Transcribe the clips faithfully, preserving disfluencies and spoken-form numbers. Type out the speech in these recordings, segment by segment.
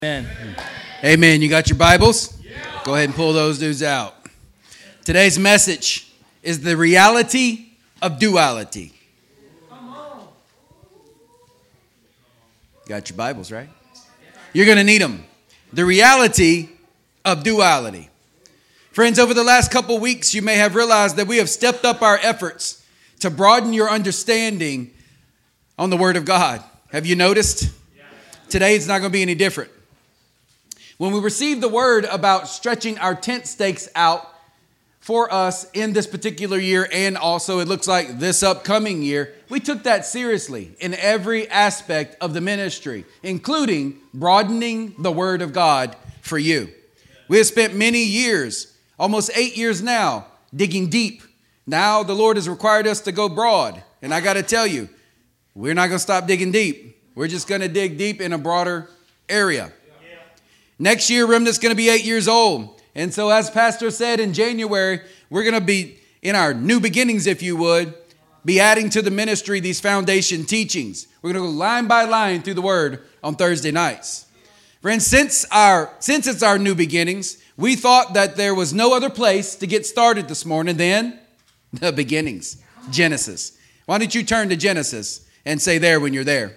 Amen. Amen. You got your Bibles? Yeah. Go ahead and pull those dudes out. Today's message is the reality of duality. Come on. Got your Bibles, right? You're going to need them. The reality of duality. Friends, over the last couple weeks, you may have realized that we have stepped up our efforts to broaden your understanding on the Word of God. Have you noticed? Today it's not going to be any different. When we received the word about stretching our tent stakes out for us in this particular year, and also it looks like this upcoming year, we took that seriously in every aspect of the ministry, including broadening the word of God for you. We have spent many years, almost eight years now, digging deep. Now the Lord has required us to go broad. And I got to tell you, we're not going to stop digging deep. We're just going to dig deep in a broader area. Next year, Remnant's going to be eight years old. And so as Pastor said in January, we're going to be in our new beginnings, if you would, be adding to the ministry these foundation teachings. We're going to go line by line through the word on Thursday nights. Friends, since our since it's our new beginnings, we thought that there was no other place to get started this morning than the beginnings, Genesis. Why don't you turn to Genesis and say there when you're there.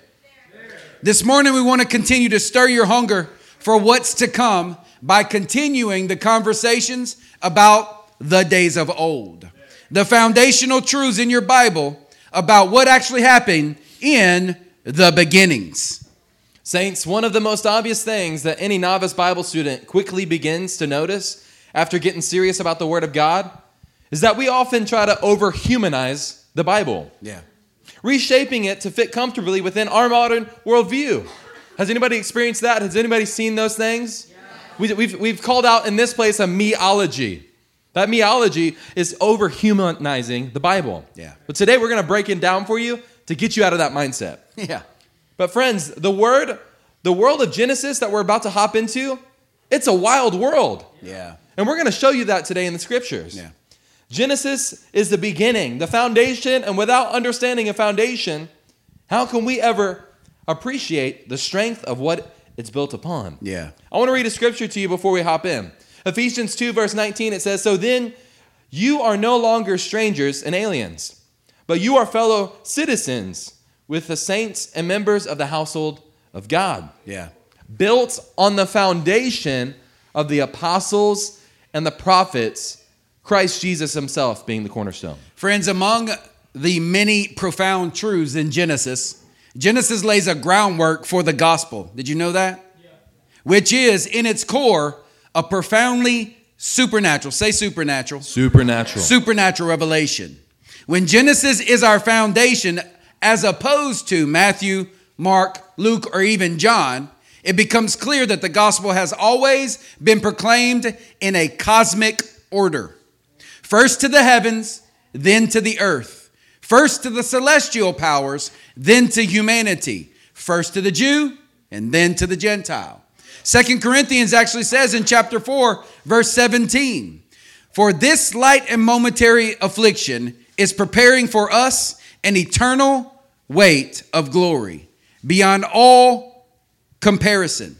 This morning, we want to continue to stir your hunger for what's to come by continuing the conversations about the days of old. The foundational truths in your Bible about what actually happened in the beginnings. Saints, one of the most obvious things that any novice Bible student quickly begins to notice after getting serious about the Word of God is that we often try to over-humanize the Bible. Yeah. Reshaping it to fit comfortably within our modern worldview. Has anybody experienced that? Has anybody seen those things? Yeah. We, we've, we've called out in this place a meology. That meology is over-humanizing the Bible. Yeah. But today we're going to break it down for you to get you out of that mindset. Yeah. But friends, the word, the world of Genesis that we're about to hop into, it's a wild world. Yeah. And we're going to show you that today in the scriptures. Yeah. Genesis is the beginning, the foundation, and without understanding a foundation, how can we ever appreciate the strength of what it's built upon? Yeah. I want to read a scripture to you before we hop in. Ephesians two, verse nineteen, it says, "So then you are no longer strangers and aliens, but you are fellow citizens with the saints and members of the household of God." Yeah. Built on the foundation of the apostles and the prophets, Christ Jesus himself being the cornerstone. Friends, among the many profound truths in Genesis, Genesis lays a groundwork for the gospel. Did you know that? Yeah. Which is, in its core, a profoundly supernatural, say supernatural. Supernatural. Supernatural revelation. When Genesis is our foundation, as opposed to Matthew, Mark, Luke, or even John, it becomes clear that the gospel has always been proclaimed in a cosmic order. First to the heavens, then to the earth. First to the celestial powers, then to humanity. First to the Jew, and then to the Gentile. Second Corinthians actually says in chapter four, verse seventeen, "For this light and momentary affliction is preparing for us an eternal weight of glory beyond all comparison.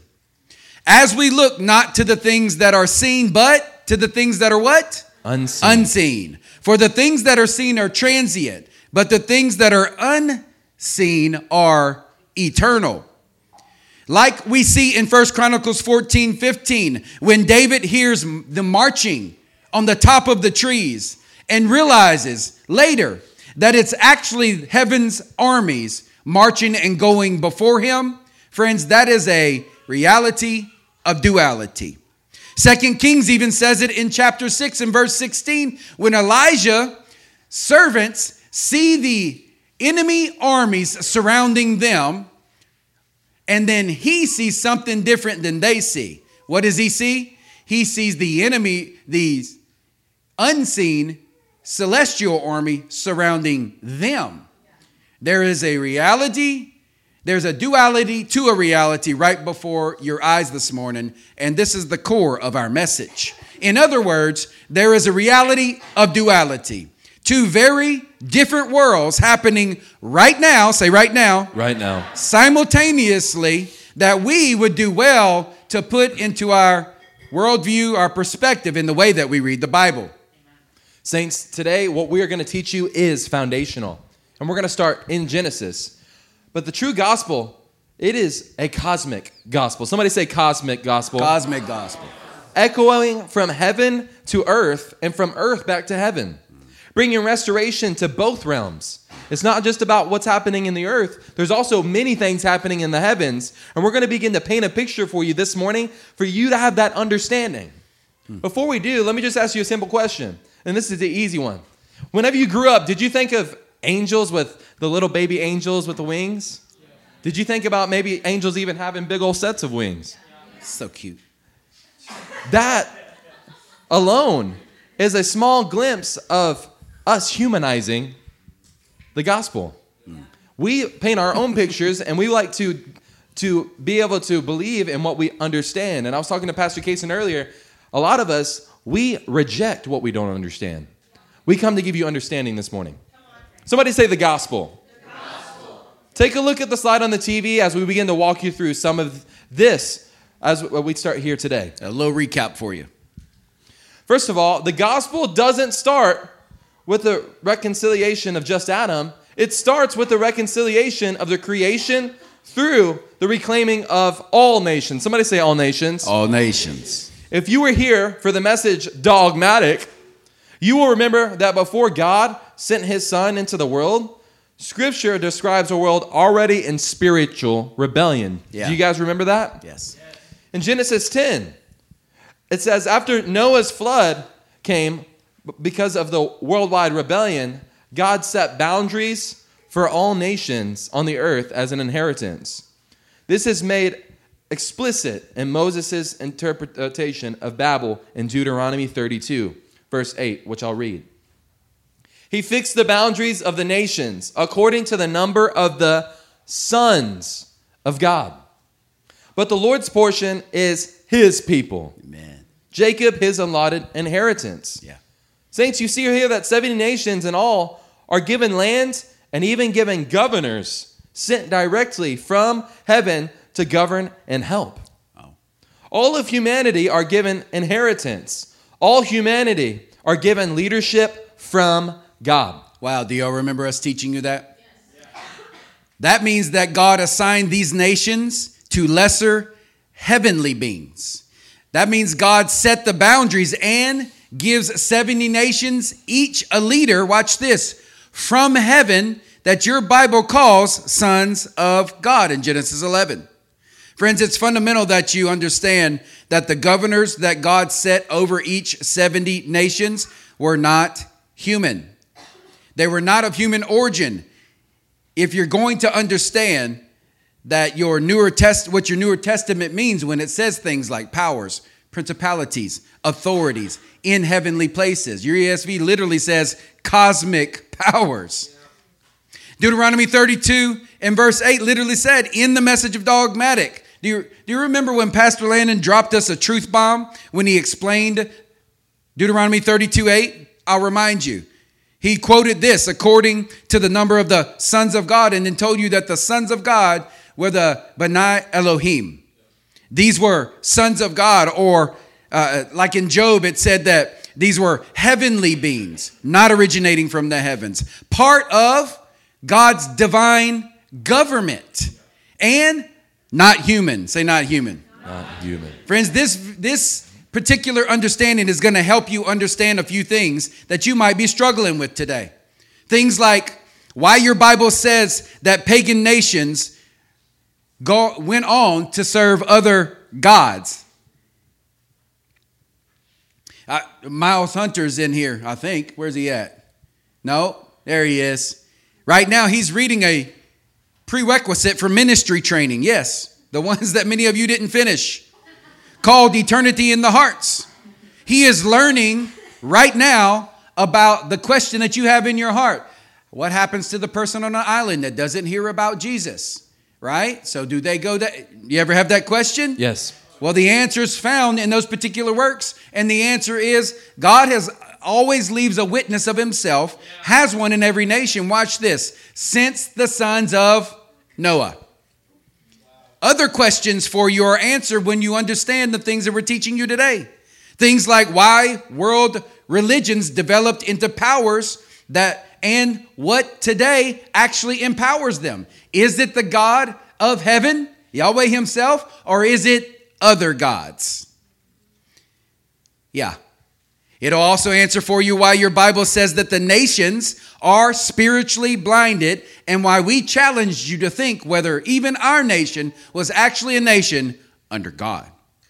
As we look not to the things that are seen, but to the things that are what? Unseen. Unseen. For the things that are seen are transient, but the things that are unseen are eternal." Like we see in First Chronicles fourteen fifteen, when David hears the marching on the top of the trees and realizes later that it's actually heaven's armies marching and going before him. Friends, that is a reality of duality. Second Kings even says it in chapter six and verse sixteen, when Elijah's servants see the enemy armies surrounding them, and then he sees something different than they see. What does he see? He sees the enemy, the unseen celestial army surrounding them. There is a reality, there's a duality to a reality right before your eyes this morning, and this is the core of our message. In other words, there is a reality of duality. Two very different worlds happening right now, say right now. Right now. Simultaneously, that we would do well to put into our worldview, our perspective in the way that we read the Bible. Saints, today what we are going to teach you is foundational. And we're going to start in Genesis. But the true gospel, it is a cosmic gospel. Somebody say cosmic gospel. Cosmic gospel. Echoing from heaven to earth and from earth back to heaven. Bringing restoration to both realms. It's not just about what's happening in the earth. There's also many things happening in the heavens. And we're going to begin to paint a picture for you this morning for you to have that understanding. Hmm. Before we do, let me just ask you a simple question. And this is the easy one. Whenever you grew up, did you think of angels with the little baby angels with the wings? Yeah. Did you think about maybe angels even having big old sets of wings? Yeah. So cute. That alone is a small glimpse of us humanizing the gospel. Mm. We paint our own pictures and we like to, to be able to believe in what we understand. And I was talking to Pastor Kaysen earlier. A lot of us, we reject what we don't understand. We come to give you understanding this morning. Somebody say the gospel. The gospel. Take a look at the slide on the T V as we begin to walk you through some of this as we start here today. A little recap for you. First of all, the gospel doesn't start with the reconciliation of just Adam. It starts with the reconciliation of the creation through the reclaiming of all nations. Somebody say all nations. All nations. If you were here for the message dogmatic, you will remember that before God sent his son into the world, Scripture describes a world already in spiritual rebellion. Yeah. Do you guys remember that? Yes. In Genesis ten, it says, after Noah's flood came, because of the worldwide rebellion, God set boundaries for all nations on the earth as an inheritance. This is made explicit in Moses' interpretation of Babel in Deuteronomy thirty-two, verse eight, which I'll read. He fixed the boundaries of the nations according to the number of the sons of God. But the Lord's portion is his people. Amen. Jacob, his allotted inheritance. Yeah. Saints, you see here that seventy nations in all are given land and even given governors sent directly from heaven to govern and help. Oh. All of humanity are given inheritance. All humanity are given leadership from God. Wow, do y'all remember us teaching you that? Yes. That means that God assigned these nations to lesser heavenly beings. That means God set the boundaries and gives seventy nations, each a leader, watch this, from heaven that your Bible calls sons of God in Genesis eleven. Friends, it's fundamental that you understand that the governors that God set over each seventy nations were not human. They were not of human origin. If you're going to understand that your newer test, what your Newer Testament means when it says things like powers, principalities, authorities in heavenly places. Your E S V literally says cosmic powers. Deuteronomy thirty-two and verse eight literally said in the message of dogmatic. Do you, do you remember when Pastor Landon dropped us a truth bomb when he explained Deuteronomy thirty-two eight? I'll remind you. He quoted this according to the number of the sons of God and then told you that the sons of God were the B'nai Elohim. These were sons of God, or uh, like in Job, it said that these were heavenly beings, not originating from the heavens, part of God's divine government, and not human. Say not human. Not human. Friends, this, this particular understanding is going to help you understand a few things that you might be struggling with today. Things like why your Bible says that pagan nations go, went on to serve other gods. Uh, Miles Hunter's in here, I think. Where's he at? No, there he is. Right now, he's reading a prerequisite for ministry training. Yes, the ones that many of you didn't finish, called Eternity in the Hearts. He is learning right now about the question that you have in your heart. What happens to the person on an island that doesn't hear about Jesus? Right? So do they go that? You ever have that question? Yes. Well, the answer is found in those particular works. And the answer is God has always leaves a witness of himself, has one in every nation. Watch this. Since the sons of Noah. Other questions for you are answered when you understand the things that we're teaching you today. Things like why world religions developed into powers that and what today actually empowers them. Is it the God of heaven, Yahweh himself, or is it other gods? Yeah. It'll also answer for you why your Bible says that the nations are spiritually blinded and why we challenged you to think whether even our nation was actually a nation under God.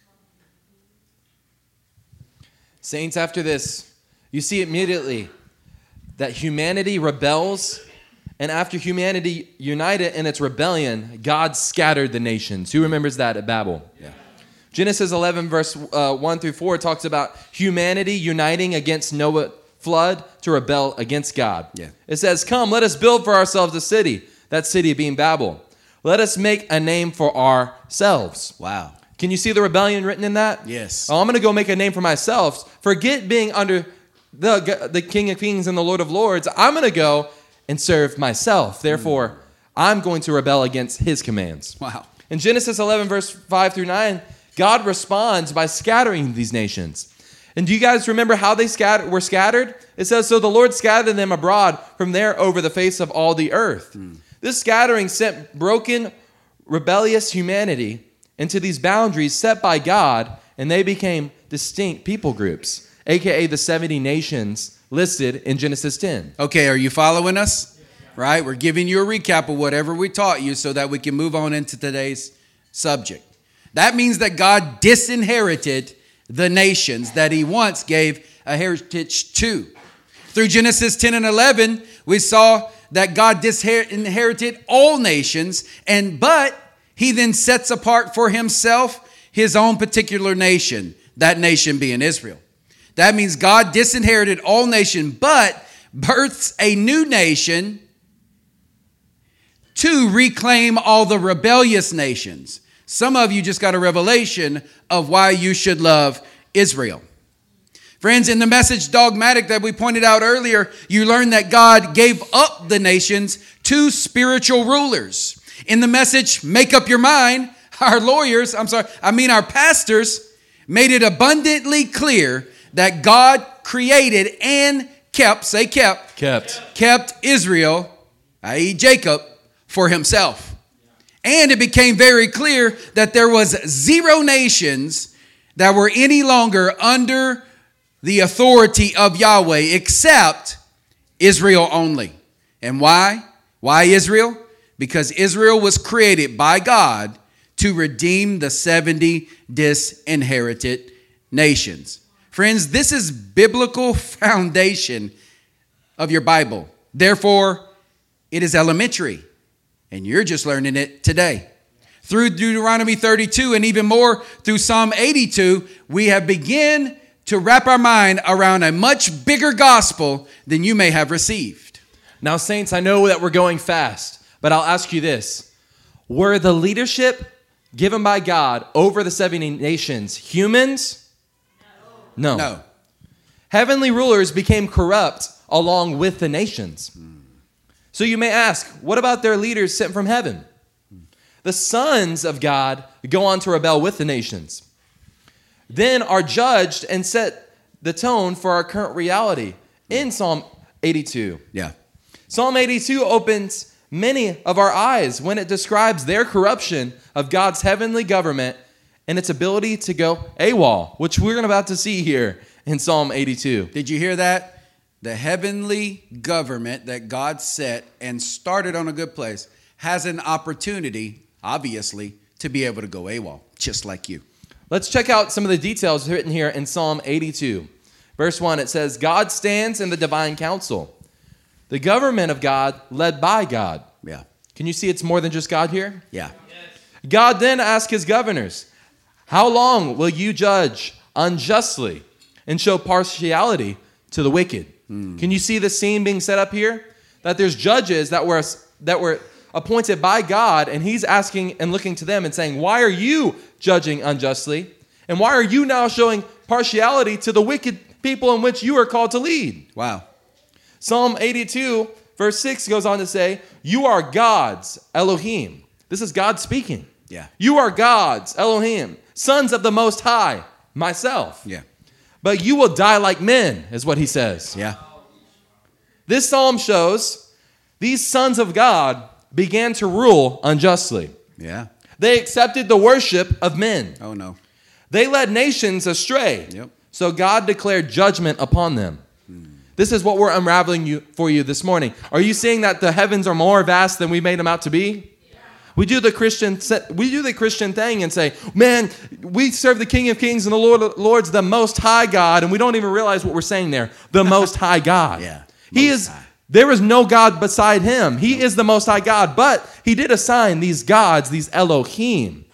Saints, after this, you see immediately that humanity rebels, and after humanity united in its rebellion, God scattered the nations. Who remembers that at Babel? Yeah. Genesis eleven, verse uh, one through four talks about humanity uniting against Noah's flood to rebel against God. Yeah. It says, "Come, let us build for ourselves a city," that city being Babel. "Let us make a name for ourselves." Wow. Can you see the rebellion written in that? Yes. Oh, I'm going to go make a name for myself. Forget being under the, the King of Kings and the Lord of Lords. I'm going to go and serve myself. Therefore, mm. I'm going to rebel against his commands. Wow. In Genesis eleven, verse five through nine, God responds by scattering these nations. And do you guys remember how they scatter, were scattered? It says, "So the Lord scattered them abroad from there over the face of all the earth." Mm. This scattering sent broken, rebellious humanity into these boundaries set by God, and they became distinct people groups, a k a the seventy nations listed in Genesis ten. Okay, are you following us? Right? We're giving you a recap of whatever we taught you so that we can move on into today's subject. That means that God disinherited the nations that he once gave a heritage to. Through Genesis ten and eleven, we saw that God disinherited all nations, and but he then sets apart for himself his own particular nation, that nation being Israel. That means God disinherited all nations, but births a new nation to reclaim all the rebellious nations. Some of you just got a revelation of why you should love Israel. Friends, in the message dogmatic that we pointed out earlier, you learned that God gave up the nations to spiritual rulers. In the message, Make Up Your Mind, our lawyers, I'm sorry, I mean our pastors, made it abundantly clear that God created and kept, say kept, Kept. kept Israel, that is. Jacob, for himself. And it became very clear that there was zero nations that were any longer under the authority of Yahweh except Israel only. And why? Why Israel? Because Israel was created by God to redeem the seventy disinherited nations. Friends, this is biblical foundation of your Bible. Therefore, it is elementary, and you're just learning it today. Through Deuteronomy thirty-two and even more through Psalm eighty-two, we have begun to wrap our mind around a much bigger gospel than you may have received. Now, saints, I know that we're going fast, but I'll ask you this. Were the leadership given by God over the seventy nations humans? No. No. Heavenly rulers became corrupt along with the nations. Hmm. So you may ask, what about their leaders sent from heaven? Hmm. The sons of God go on to rebel with the nations, then are judged and set the tone for our current reality in Psalm eighty-two. Yeah. Psalm eighty-two opens many of our eyes when it describes their corruption of God's heavenly government and its ability to go AWOL, which we're about to see here in Psalm eighty-two. Did you hear that? The heavenly government that God set and started on a good place has an opportunity, obviously, to be able to go AWOL, just like you. Let's check out some of the details written here in Psalm eighty-two. Verse one, it says, God stands in the divine council. The government of God led by God. Yeah. Can you see it's more than just God here? Yeah. God then asked his governors, how long will you judge unjustly and show partiality to the wicked? Mm. Can you see the scene being set up here? That there's judges that were that were appointed by God, and he's asking and looking to them and saying, why are you judging unjustly? And why are you now showing partiality to the wicked people in which you are called to lead? Wow. Psalm eighty-two, verse six goes on to say, you are God's Elohim. This is God speaking. Yeah. You are gods, Elohim, sons of the Most High, myself. Yeah. But you will die like men, is what he says. Yeah. This psalm shows these sons of God began to rule unjustly. Yeah. They accepted the worship of men. Oh, no. They led nations astray. Yep. So God declared judgment upon them. Hmm. This is what we're unraveling you, for you this morning. Are you seeing that the heavens are more vast than we made them out to be? Yeah. We do the Christian we do the Christian thing and say, man, we serve the King of Kings and the Lord of Lords, the Most High God, and we don't even realize what we're saying there. The Most High God. Yeah. He is. High. There is no God beside him. He is the Most High God, but he did assign these gods, these Elohim,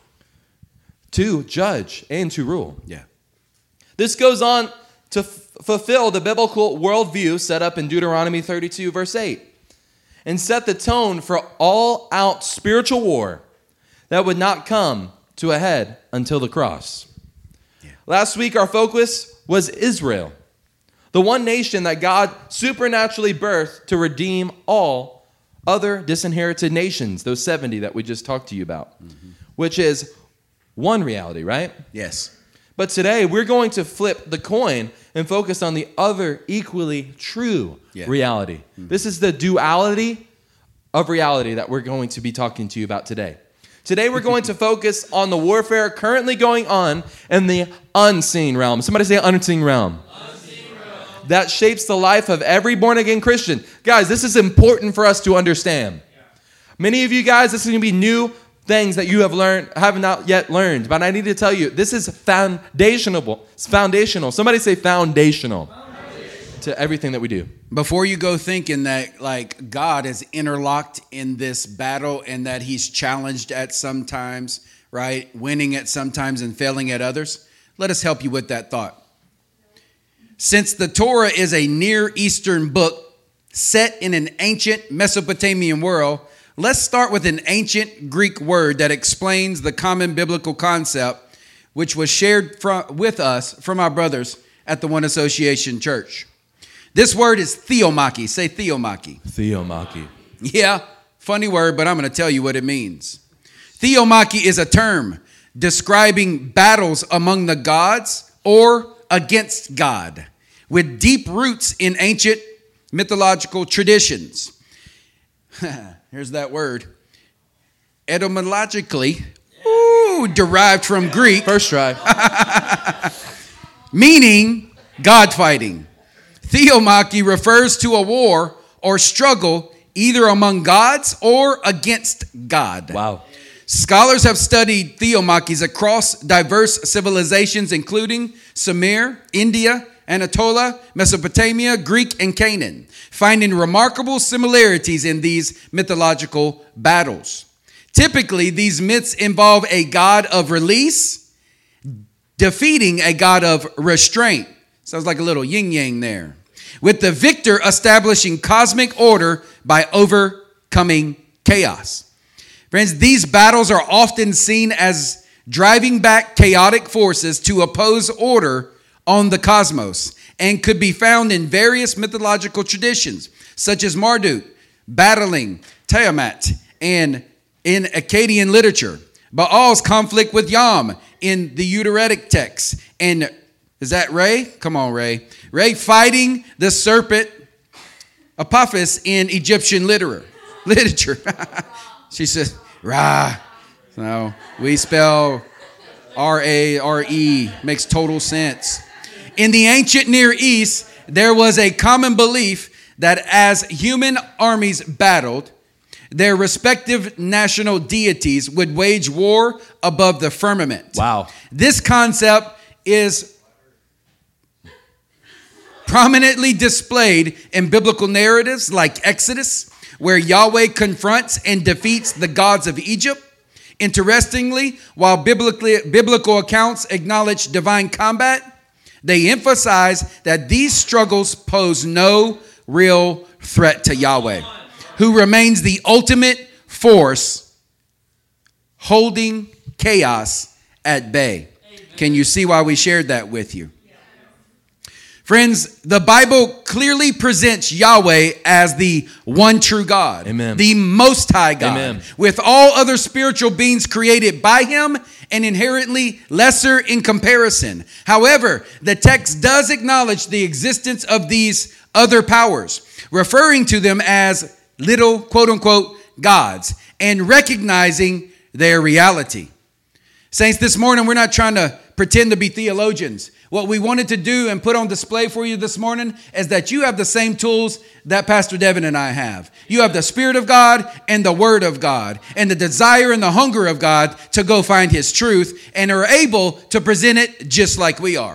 to judge and to rule. Yeah. This goes on to f- fulfill the biblical worldview set up in Deuteronomy thirty-two, verse eight, and set the tone for all-out spiritual war that would not come to a head until the cross. Yeah. Last week, our focus was Israel, the one nation that God supernaturally birthed to redeem all other disinherited nations, those seventy that we just talked to you about, mm-hmm. which is one reality, right? Yes. But today, we're going to flip the coin and focus on the other equally true yeah. reality. Mm-hmm. This is the duality of reality that we're going to be talking to you about today. Today, we're going to focus on the warfare currently going on in the unseen realm. Somebody say unseen realm. That shapes the life of every born-again Christian. Guys, this is important for us to understand. Yeah. Many of you guys, this is going to be new things that you have learned, have not yet learned. But I need to tell you, this is foundational. It's foundational. Somebody say foundational, foundational to everything that we do. Before you go thinking that like God is interlocked in this battle and that he's challenged at some times, right? Winning at some times and failing at others, let us help you with that thought. Since the Torah is a Near Eastern book set in an ancient Mesopotamian world, let's start with an ancient Greek word that explains the common biblical concept, which was shared from, with us from our brothers at the One Association Church. This word is theomachy. Say theomachy. Theomachy. Yeah, funny word, but I'm going to tell you what it means. Theomachy is a term describing battles among the gods or against God, with deep roots in ancient mythological traditions. Here's that word. Etymologically, ooh, derived from Greek. First try. Meaning God fighting. Theomachy refers to a war or struggle either among gods or against God. Wow. Scholars have studied theomachies across diverse civilizations, including Sumer, India, Anatolia, Mesopotamia, Greek, and Canaan, finding remarkable similarities in these mythological battles. Typically, these myths involve a god of release defeating a god of restraint. Sounds like a little yin-yang there. With the victor establishing cosmic order by overcoming chaos. Friends, these battles are often seen as driving back chaotic forces to oppose order on the cosmos and could be found in various mythological traditions, such as Marduk battling Tiamat and in Akkadian literature, Baal's conflict with Yam in the Ugaritic text, and is that Ray? Come on, Ray. Ray fighting the serpent Apophis in Egyptian literature. literature. She says, Ra. So we spell R A R E. Makes total sense. In the ancient Near East, there was a common belief that as human armies battled, their respective national deities would wage war above the firmament. Wow. This concept is prominently displayed in biblical narratives like Exodus, where Yahweh confronts and defeats the gods of Egypt. Interestingly, while biblically, biblical accounts acknowledge divine combat, they emphasize that these struggles pose no real threat to Yahweh, who remains the ultimate force holding chaos at bay. Can you see why we shared that with you? Friends, the Bible clearly presents Yahweh as the one true God, Amen. The Most High God, Amen. with all other spiritual beings created by him and inherently lesser in comparison. However, the text does acknowledge the existence of these other powers, referring to them as little quote-unquote gods and recognizing their reality. Saints, this morning we're not trying to pretend to be theologians. What we wanted to do and put on display for you this morning is that you have the same tools that Pastor Devin and I have. You have the Spirit of God and the Word of God and the desire and the hunger of God to go find his truth and are able to present it just like we are.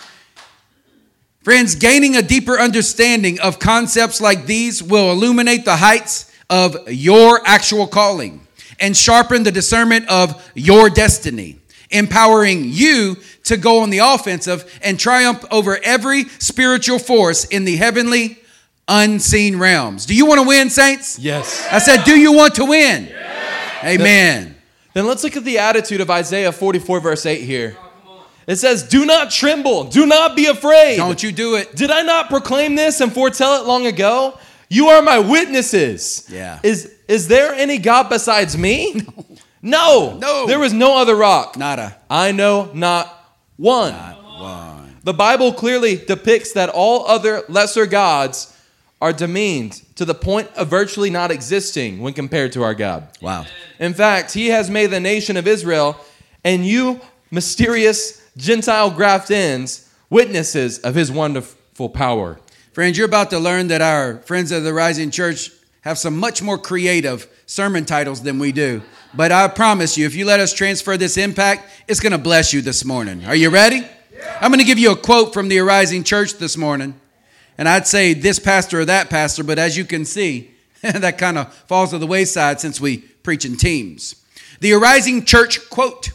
Friends, gaining a deeper understanding of concepts like these will illuminate the heights of your actual calling and sharpen the discernment of your destiny, empowering you to go on the offensive and triumph over every spiritual force in the heavenly, unseen realms. Do you want to win, saints? Yes. I said, do you want to win? Yes. Amen. Then, then let's look at the attitude of Isaiah forty-four, verse eight here. It says, do not tremble. Do not be afraid. Don't you do it. Did I not proclaim this and foretell it long ago? You are my witnesses. Yeah. Is, is there any God besides me? No. No. No. There was no other rock. Nada. I know not one. Not one. The Bible clearly depicts that all other lesser gods are demeaned to the point of virtually not existing when compared to our God. Wow. In fact, he has made the nation of Israel and you mysterious Gentile graft-ins witnesses of his wonderful power. Friends, you're about to learn that our friends of the Rising Church have some much more creative sermon titles than we do. But I promise you, if you let us transfer this impact, it's going to bless you this morning. Are you ready? Yeah. I'm going to give you a quote from the Arising Church this morning. And I'd say this pastor or that pastor, but as you can see, that kind of falls to the wayside since we preach in teams. The Arising Church quote,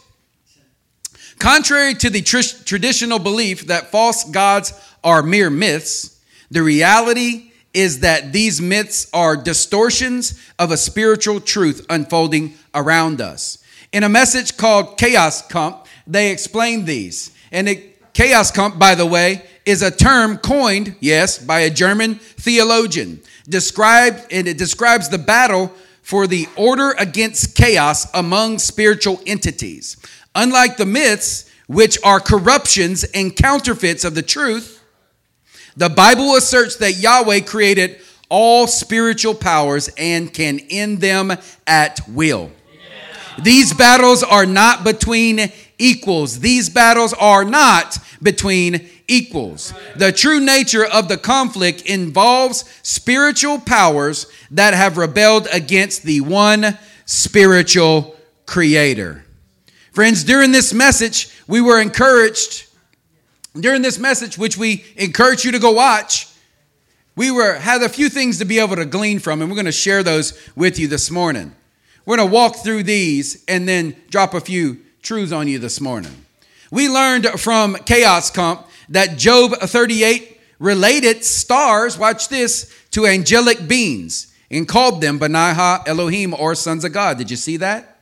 contrary to the tr- traditional belief that false gods are mere myths, the reality is that these myths are distortions of a spiritual truth unfolding around us. In a message called Chaos Comp, they explain these. And it, Chaos Comp, by the way, is a term coined, yes, by a German theologian. Described, and it describes the battle for the order against chaos among spiritual entities. Unlike the myths, which are corruptions and counterfeits of the truth, the Bible asserts that Yahweh created all spiritual powers and can end them at will. Yeah. These battles are not between equals. These battles are not between equals. The true nature of the conflict involves spiritual powers that have rebelled against the one spiritual creator. Friends, during this message, we were encouraged During this message, which we encourage you to go watch, we were had a few things to be able to glean from, and we're going to share those with you this morning. We're going to walk through these and then drop a few truths on you this morning. We learned from Chaos Comp that Job thirty-eight related stars, watch this, to angelic beings and called them Benaiah Elohim, or sons of God. Did you see that?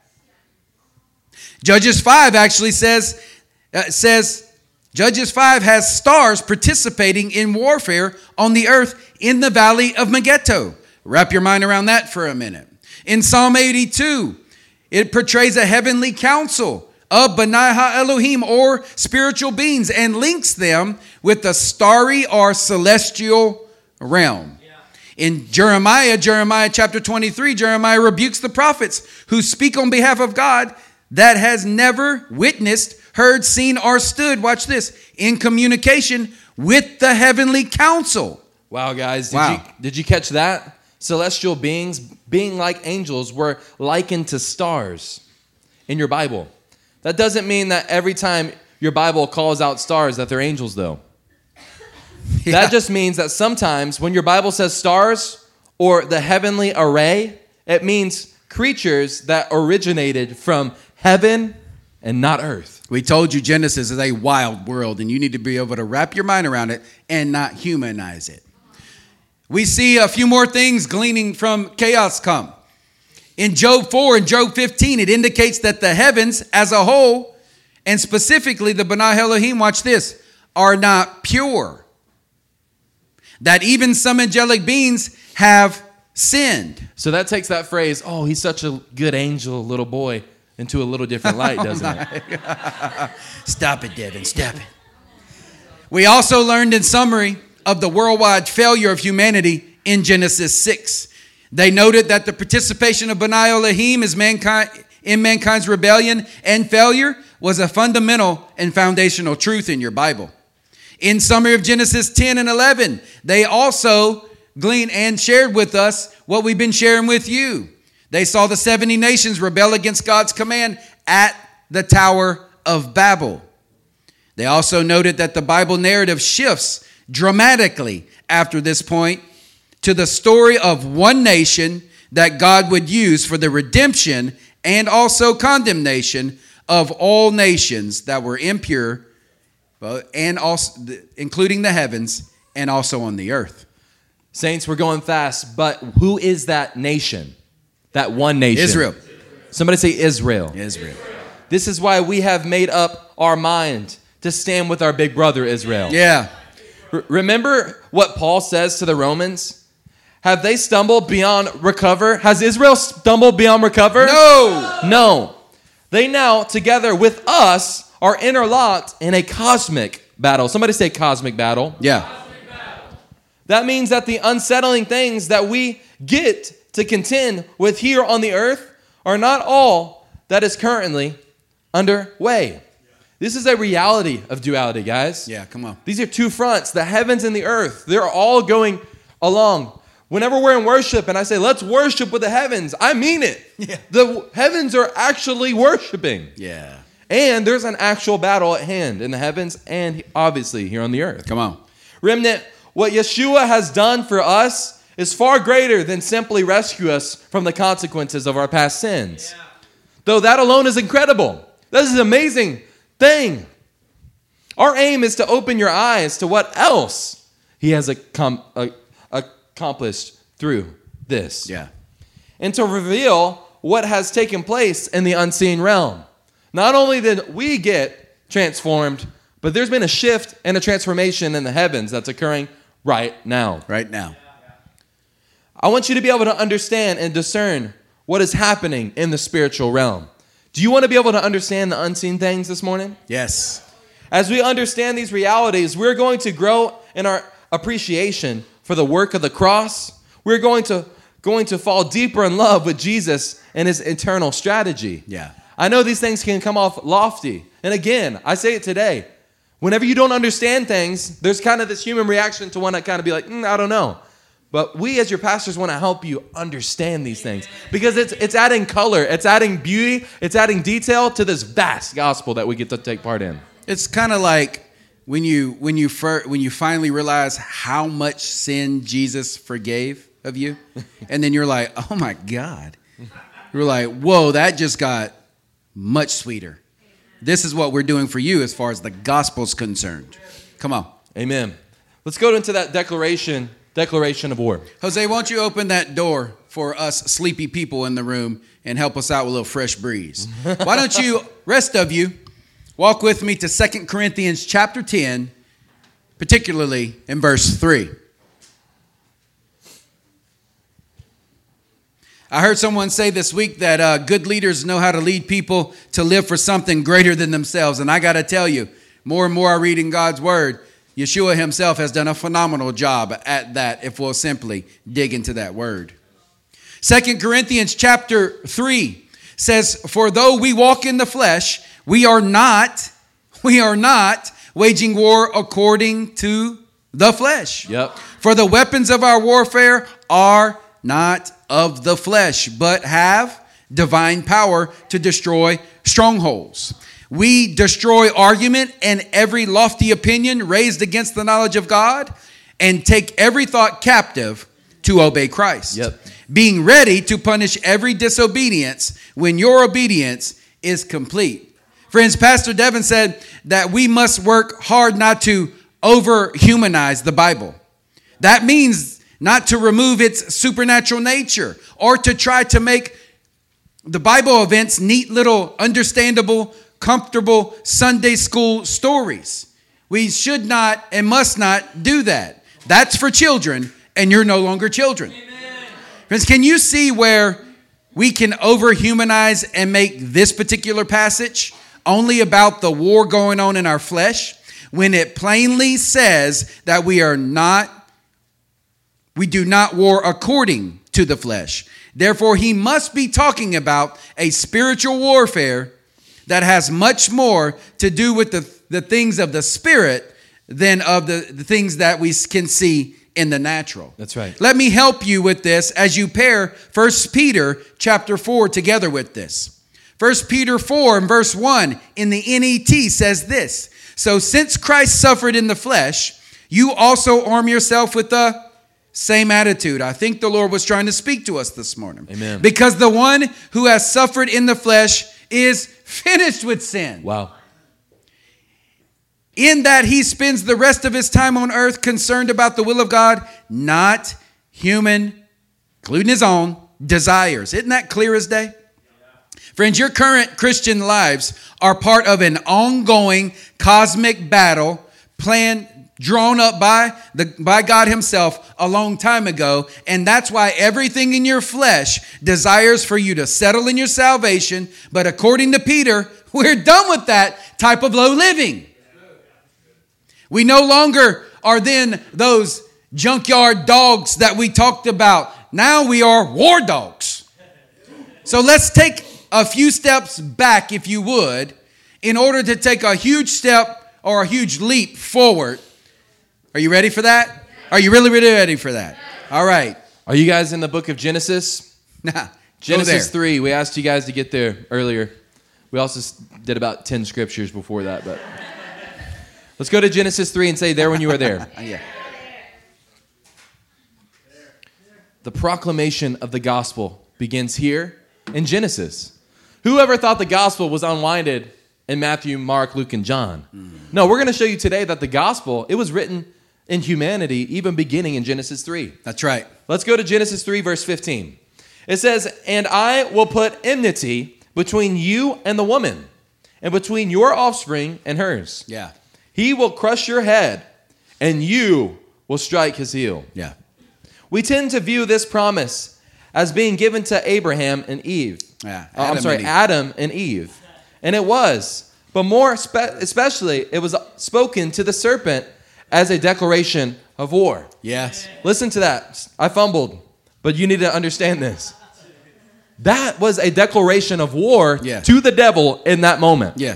Judges five actually says, uh, says, Judges five has stars participating in warfare on the earth in the valley of Megiddo. Wrap your mind around that for a minute. In Psalm eighty-two, it portrays a heavenly council of Benaiah Elohim, or spiritual beings, and links them with the starry or celestial realm. Yeah. In Jeremiah, Jeremiah chapter twenty-three, Jeremiah rebukes the prophets who speak on behalf of God that has never witnessed, heard, seen, or stood, watch this, in communication with the heavenly council. Wow, guys. Did, Wow. You, did you catch that? Celestial beings, being like angels, were likened to stars in your Bible. That doesn't mean that every time your Bible calls out stars that they're angels, though. Yeah. That just means that sometimes when your Bible says stars or the heavenly array, it means creatures that originated from heaven and not earth. We told you Genesis is a wild world, and you need to be able to wrap your mind around it and not humanize it. We see a few more things gleaning from Chaos Comp. In Job four and Job fifteen, it indicates that the heavens as a whole, and specifically the Benaiah Elohim, watch this, are not pure. that even some angelic beings have sinned. So that takes that phrase, oh, he's such a good angel, little boy, into a little different light, doesn't it? Stop it, Devin. Stop it. We also learned in summary of the worldwide failure of humanity in Genesis six. They noted that the participation of B'nai Elohim is mankind, in mankind's rebellion and failure was a fundamental and foundational truth in your Bible. In summary of Genesis ten and eleven, they also gleaned and shared with us what we've been sharing with you. They saw the seventy nations rebel against God's command at the Tower of Babel. They also noted that the Bible narrative shifts dramatically after this point to the story of one nation that God would use for the redemption and also condemnation of all nations that were impure, and also including the heavens and also on the earth. Saints, we're going fast, but who is that nation? That one nation? Israel. Somebody say Israel. Israel. This is why we have made up our mind to stand with our big brother Israel. Yeah. R- remember what Paul says to the Romans? Have they stumbled beyond recover? Has Israel stumbled beyond recover? No. No. They now, together with us, are interlocked in a cosmic battle. Somebody say cosmic battle. Yeah. That means that the unsettling things that we get to contend with here on the earth are not all that is currently underway. This is a reality of duality, guys. Yeah, come on. These are two fronts, the heavens and the earth. They're all going along. Whenever we're in worship and I say, let's worship with the heavens, I mean it. Yeah. The heavens are actually worshiping. Yeah. And there's an actual battle at hand in the heavens and obviously here on the earth. Come on. Remnant, what Yeshua has done for us is far greater than simply rescue us from the consequences of our past sins. Yeah. Though that alone is incredible. This is an amazing thing. Our aim is to open your eyes to what else he has accom- uh, accomplished through this. Yeah. And to reveal what has taken place in the unseen realm. Not only did we get transformed, but there's been a shift and a transformation in the heavens that's occurring right now. Right now. I want you to be able to understand and discern what is happening in the spiritual realm. Do you want to be able to understand the unseen things this morning? Yes. As we understand these realities, we're going to grow in our appreciation for the work of the cross. We're going to going to fall deeper in love with Jesus and his eternal strategy. Yeah. I know these things can come off lofty. And again, I say it today. Whenever you don't understand things, there's kind of this human reaction to want to kind of be like, mm, I don't know. But we as your pastors want to help you understand these things because it's it's adding color, it's adding beauty, it's adding detail to this vast gospel that we get to take part in. It's kind of like when you when you fir- when you finally realize how much sin Jesus forgave of you, and then you're like, oh my God. You're like, whoa, that just got much sweeter. This is what we're doing for you as far as the gospel's concerned. Come on. Amen. Let's go into that declaration, declaration of war. Jose, won't you open that door for us sleepy people in the room and help us out with a little fresh breeze? Why don't you, rest of you, walk with me to Second Corinthians chapter ten, particularly in verse three. I heard someone say this week that uh, good leaders know how to lead people to live for something greater than themselves. And I got to tell you, more and more I read in God's word, Yeshua himself has done a phenomenal job at that if we'll simply dig into that word. Second Corinthians chapter three says, for though we walk in the flesh, we are not, we are not waging war according to the flesh. Yep. For the weapons of our warfare are not of the flesh, but have divine power to destroy strongholds. We destroy argument and every lofty opinion raised against the knowledge of God and take every thought captive to obey Christ. Yep. Being ready to punish every disobedience when your obedience is complete. Friends, Pastor Devin said that we must work hard not to over-humanize the Bible. That means not to remove its supernatural nature or to try to make the Bible events neat little understandable, comfortable Sunday school stories. We should not and must not do that. That's for children, and you're no longer children. Amen. Friends, can you see where we can overhumanize and make this particular passage only about the war going on in our flesh, when it plainly says that we are not, we do not war according to the flesh. Therefore, he must be talking about a spiritual warfare that has much more to do with the, the things of the spirit than of the, the things that we can see in the natural. That's right. Let me help you with this as you pair First Peter chapter four together with this. First Peter four and verse one in the N E T says this: so since Christ suffered in the flesh, you also arm yourself with the same attitude. I think the Lord was trying to speak to us this morning. Amen. Because the one who has suffered in the flesh is finished with sin. Wow. In that he spends the rest of his time on earth concerned about the will of God, not human, including his own, desires. Isn't that clear as day? Friends, your current Christian lives are part of an ongoing cosmic battle planned, drawn up by the by God himself a long time ago. And that's why everything in your flesh desires for you to settle in your salvation. But according to Peter, we're done with that type of low living. We no longer are then those junkyard dogs that we talked about. Now we are war dogs. So let's take a few steps back, if you would, in order to take a huge step or a huge leap forward. Are you ready for that? Are you really, really ready for that? All right. Are you guys in the book of Genesis? Nah, Genesis three. We asked you guys to get there earlier. We also did about ten scriptures before that, but let's go to Genesis three and say there when you were there. Yeah. The proclamation of the gospel begins here in Genesis. Whoever thought the gospel was unwinded in Matthew, Mark, Luke, and John? Mm. No, we're going to show you today that the gospel, it was written in humanity, even beginning in Genesis three. That's right. Let's go to Genesis three, verse fifteen. It says, and I will put enmity between you and the woman, and between your offspring and hers. Yeah. He will crush your head, and you will strike his heel. Yeah. We tend to view this promise as being given to Abraham and Eve. Yeah, Uh, I'm Adam sorry, and Eve. Adam and Eve. And it was. But more spe- especially, it was spoken to the serpent as a declaration of war. Yes. Listen to that. I fumbled, but you need to understand this. That was a declaration of war Yeah. to the devil in that moment. Yeah.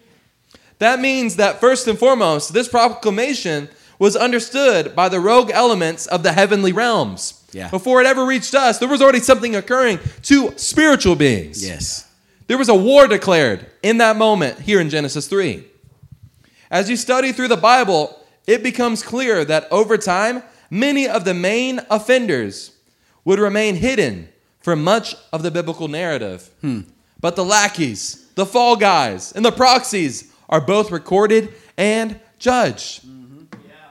That means that first and foremost, this proclamation was understood by the rogue elements of the heavenly realms. Yeah. Before it ever reached us, there was already something occurring to spiritual beings. Yes. There was a war declared in that moment here in Genesis three. As you study through the Bible, it becomes clear that over time, many of the main offenders would remain hidden from much of the biblical narrative. Hmm. But the lackeys, the fall guys, and the proxies are both recorded and judged. Mm-hmm.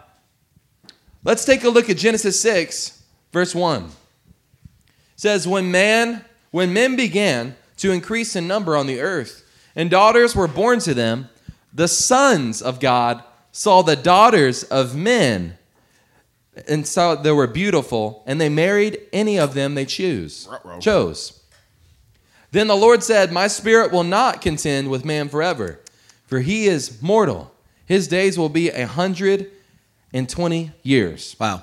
Yeah. Let's take a look at Genesis six, verse one. It says, when man, when men began to increase in number on the earth, and daughters were born to them, the sons of God saw the daughters of men, and saw they were beautiful, and they married any of them they choose, chose. Then the Lord said, my spirit will not contend with man forever, for he is mortal. His days will be a hundred and twenty years. Wow.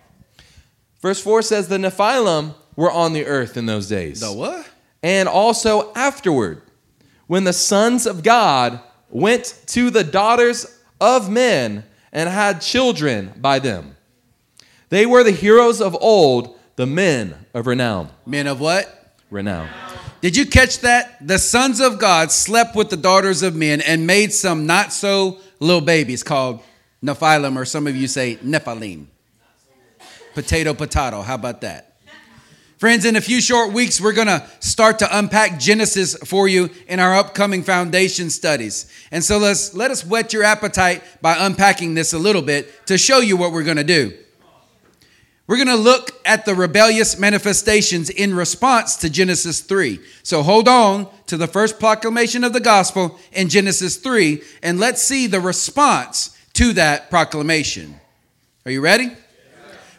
Verse four says the Nephilim were on the earth in those days. The what? And also afterward, when the sons of God went to the daughters of men and had children by them. They were the heroes of old, the men of renown. Men of what? Renown. Did you catch that? The sons of God slept with the daughters of men and made some not so little babies called Nephilim, or some of you say Nephilim. Potato, potato. How about that? Friends, in a few short weeks, we're going to start to unpack Genesis for you in our upcoming foundation studies. And so let's, let us whet your appetite by unpacking this a little bit to show you what we're going to do. We're going to look at the rebellious manifestations in response to Genesis three. So hold on to the first proclamation of the gospel in Genesis three, and let's see the response to that proclamation. Are you ready?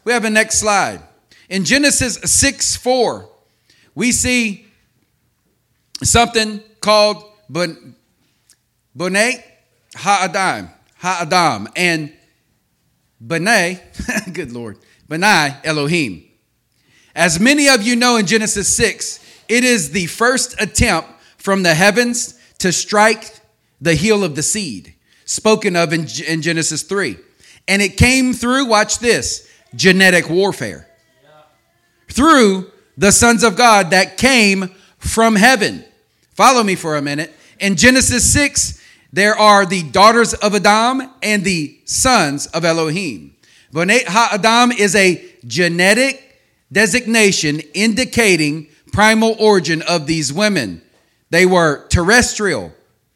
We have a next slide. In Genesis six four, we see something called Bon- Bonai Ha'adam, Ha'adam, and Benai, good Lord, Benai Elohim. As many of you know in Genesis six, it is the first attempt from the heavens to strike the heel of the seed, spoken of in, in Genesis three. And it came through, watch this, genetic warfare. Through the sons of God that came from heaven. Follow me for a minute. In Genesis six, there are the daughters of Adam and the sons of Elohim. Bonai Ha'adam is a genetic designation indicating primal origin of these women. They were terrestrial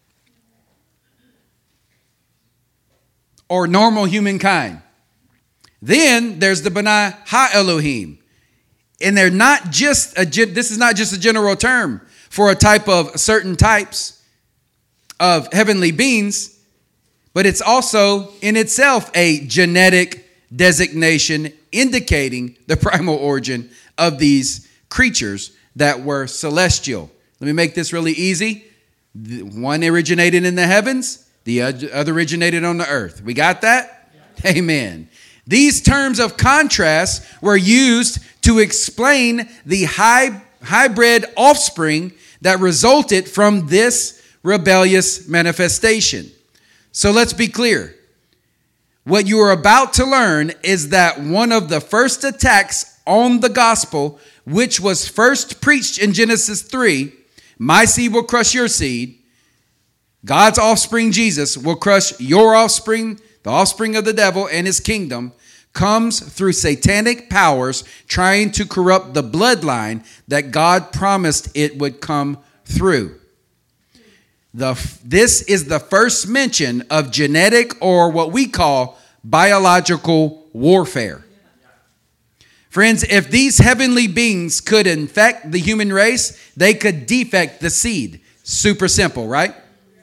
or normal humankind. Then there's the Benai Ha-Elohim. And they're not just a, this is not just a general term for a type of certain types of heavenly beings, but it's also in itself a genetic designation indicating the primal origin of these creatures that were celestial. Let me make this really easy. One originated in the heavens, the other originated on the earth. We got that? Yeah. Amen. These terms of contrast were used to explain the high, hybrid offspring that resulted from this rebellious manifestation. So let's be clear. What you are about to learn is that one of the first attacks on the gospel, which was first preached in Genesis three, my seed will crush your seed. God's offspring, Jesus, will crush your offspring, the offspring of the devil and his kingdom, comes through satanic powers trying to corrupt the bloodline that God promised it would come through. The, this is the first mention of genetic or what we call biological warfare. Friends, if these heavenly beings could infect the human race, they could defect the seed. Super simple, right?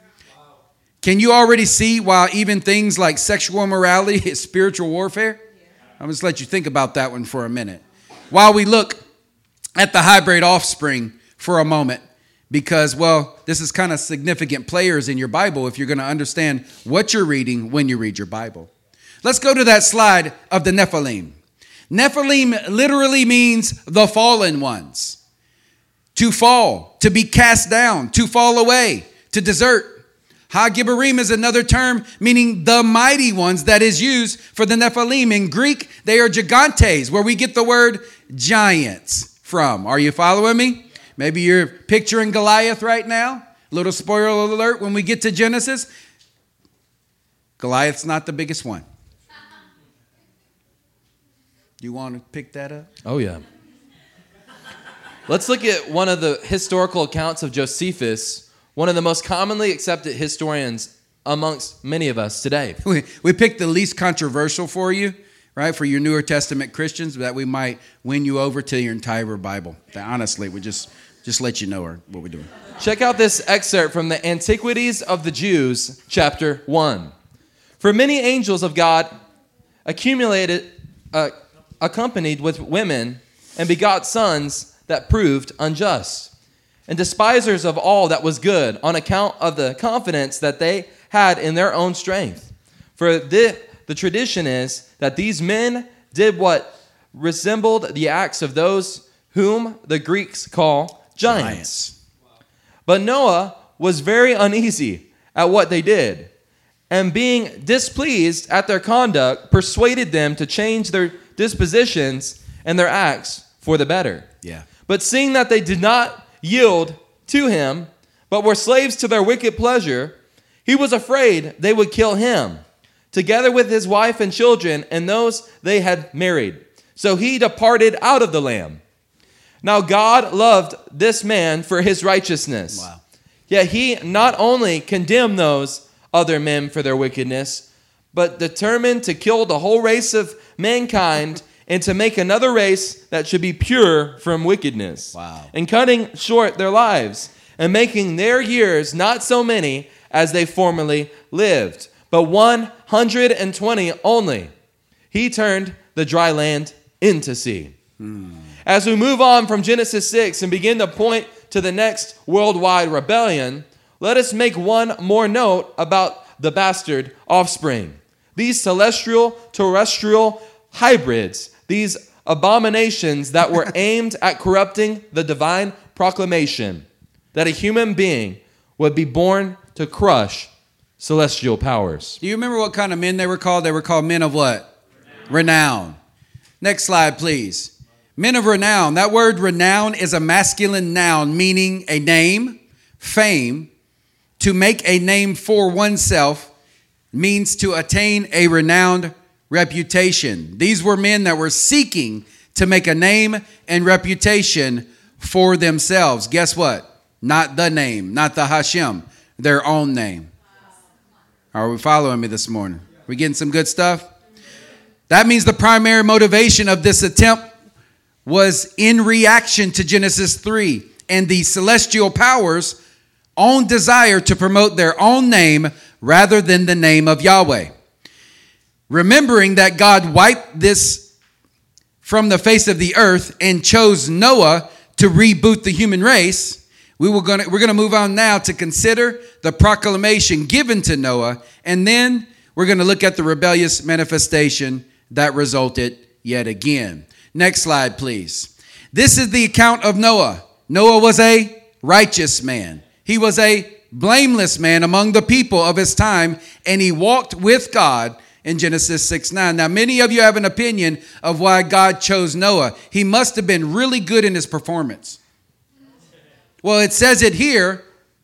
Can you already see why even things like sexual immorality is spiritual warfare? I'm just let you think about that one for a minute. While we look at the hybrid offspring for a moment, because, well, this is kind of significant players in your Bible if you're going to understand what you're reading when you read your Bible. Let's go to that slide of the Nephilim. Nephilim literally means the fallen ones. To fall, to be cast down, to fall away, to desert. Ha-Gibborim is another term meaning the mighty ones that is used for the Nephilim. In Greek, they are gigantes, where we get the word giants from. Are you following me? Maybe you're picturing Goliath right now. Little spoiler alert, when we get to Genesis, Goliath's not the biggest one. You want to pick that up? Oh, yeah. Let's look at one of the historical accounts of Josephus, one of the most commonly accepted historians amongst many of us today. We, we picked the least controversial for you, right, for your Newer Testament Christians, that we might win you over to your entire Bible. Honestly, we just... Just let you know what we're doing. Check out this excerpt from the Antiquities of the Jews, chapter one. For many angels of God accumulated, uh, accompanied with women, and begot sons that proved unjust, and despisers of all that was good, on account of the confidence that they had in their own strength. For the, the tradition is that these men did what resembled the acts of those whom the Greeks call giants. Giants. But Noah was very uneasy at what they did, and being displeased at their conduct, persuaded them to change their dispositions and their acts for the better. Yeah. But seeing that they did not yield to him, but were slaves to their wicked pleasure, he was afraid they would kill him, together with his wife and children and those they had married. So he departed out of the land. Now God loved this man for his righteousness. Wow. Yet he not only condemned those other men for their wickedness, but determined to kill the whole race of mankind and to make another race that should be pure from wickedness. Wow. And cutting short their lives and making their years not so many as they formerly lived, but one hundred twenty only. He turned the dry land into sea. Hmm. As we move on from Genesis six and begin to point to the next worldwide rebellion, let us make one more note about the bastard offspring. These celestial, terrestrial hybrids, these abominations that were aimed at corrupting the divine proclamation that a human being would be born to crush celestial powers. Do you remember what kind of men they were called? They were called men of what? Renown. Renown. Next slide, please. Men of renown. That word renown is a masculine noun meaning a name, fame. To make a name for oneself means to attain a renowned reputation. These were men that were seeking to make a name and reputation for themselves. Guess what? Not the name, not the Hashem, their own name. Are we following me this morning? We getting some good stuff? That means the primary motivation of this attempt was in reaction to Genesis three and the celestial powers' own desire to promote their own name rather than the name of Yahweh. Remembering that God wiped this from the face of the earth and chose Noah to reboot the human race, we were gonna, we're going to move on now to consider the proclamation given to Noah, and then we're going to look at the rebellious manifestation that resulted yet again. Next slide, please. This is the account of Noah. Noah was a righteous man. He was a blameless man among the people of his time, and he walked with God in Genesis six nine. Now, many of you have an opinion of why God chose Noah. He must have been really good in his performance. Well, it says it here.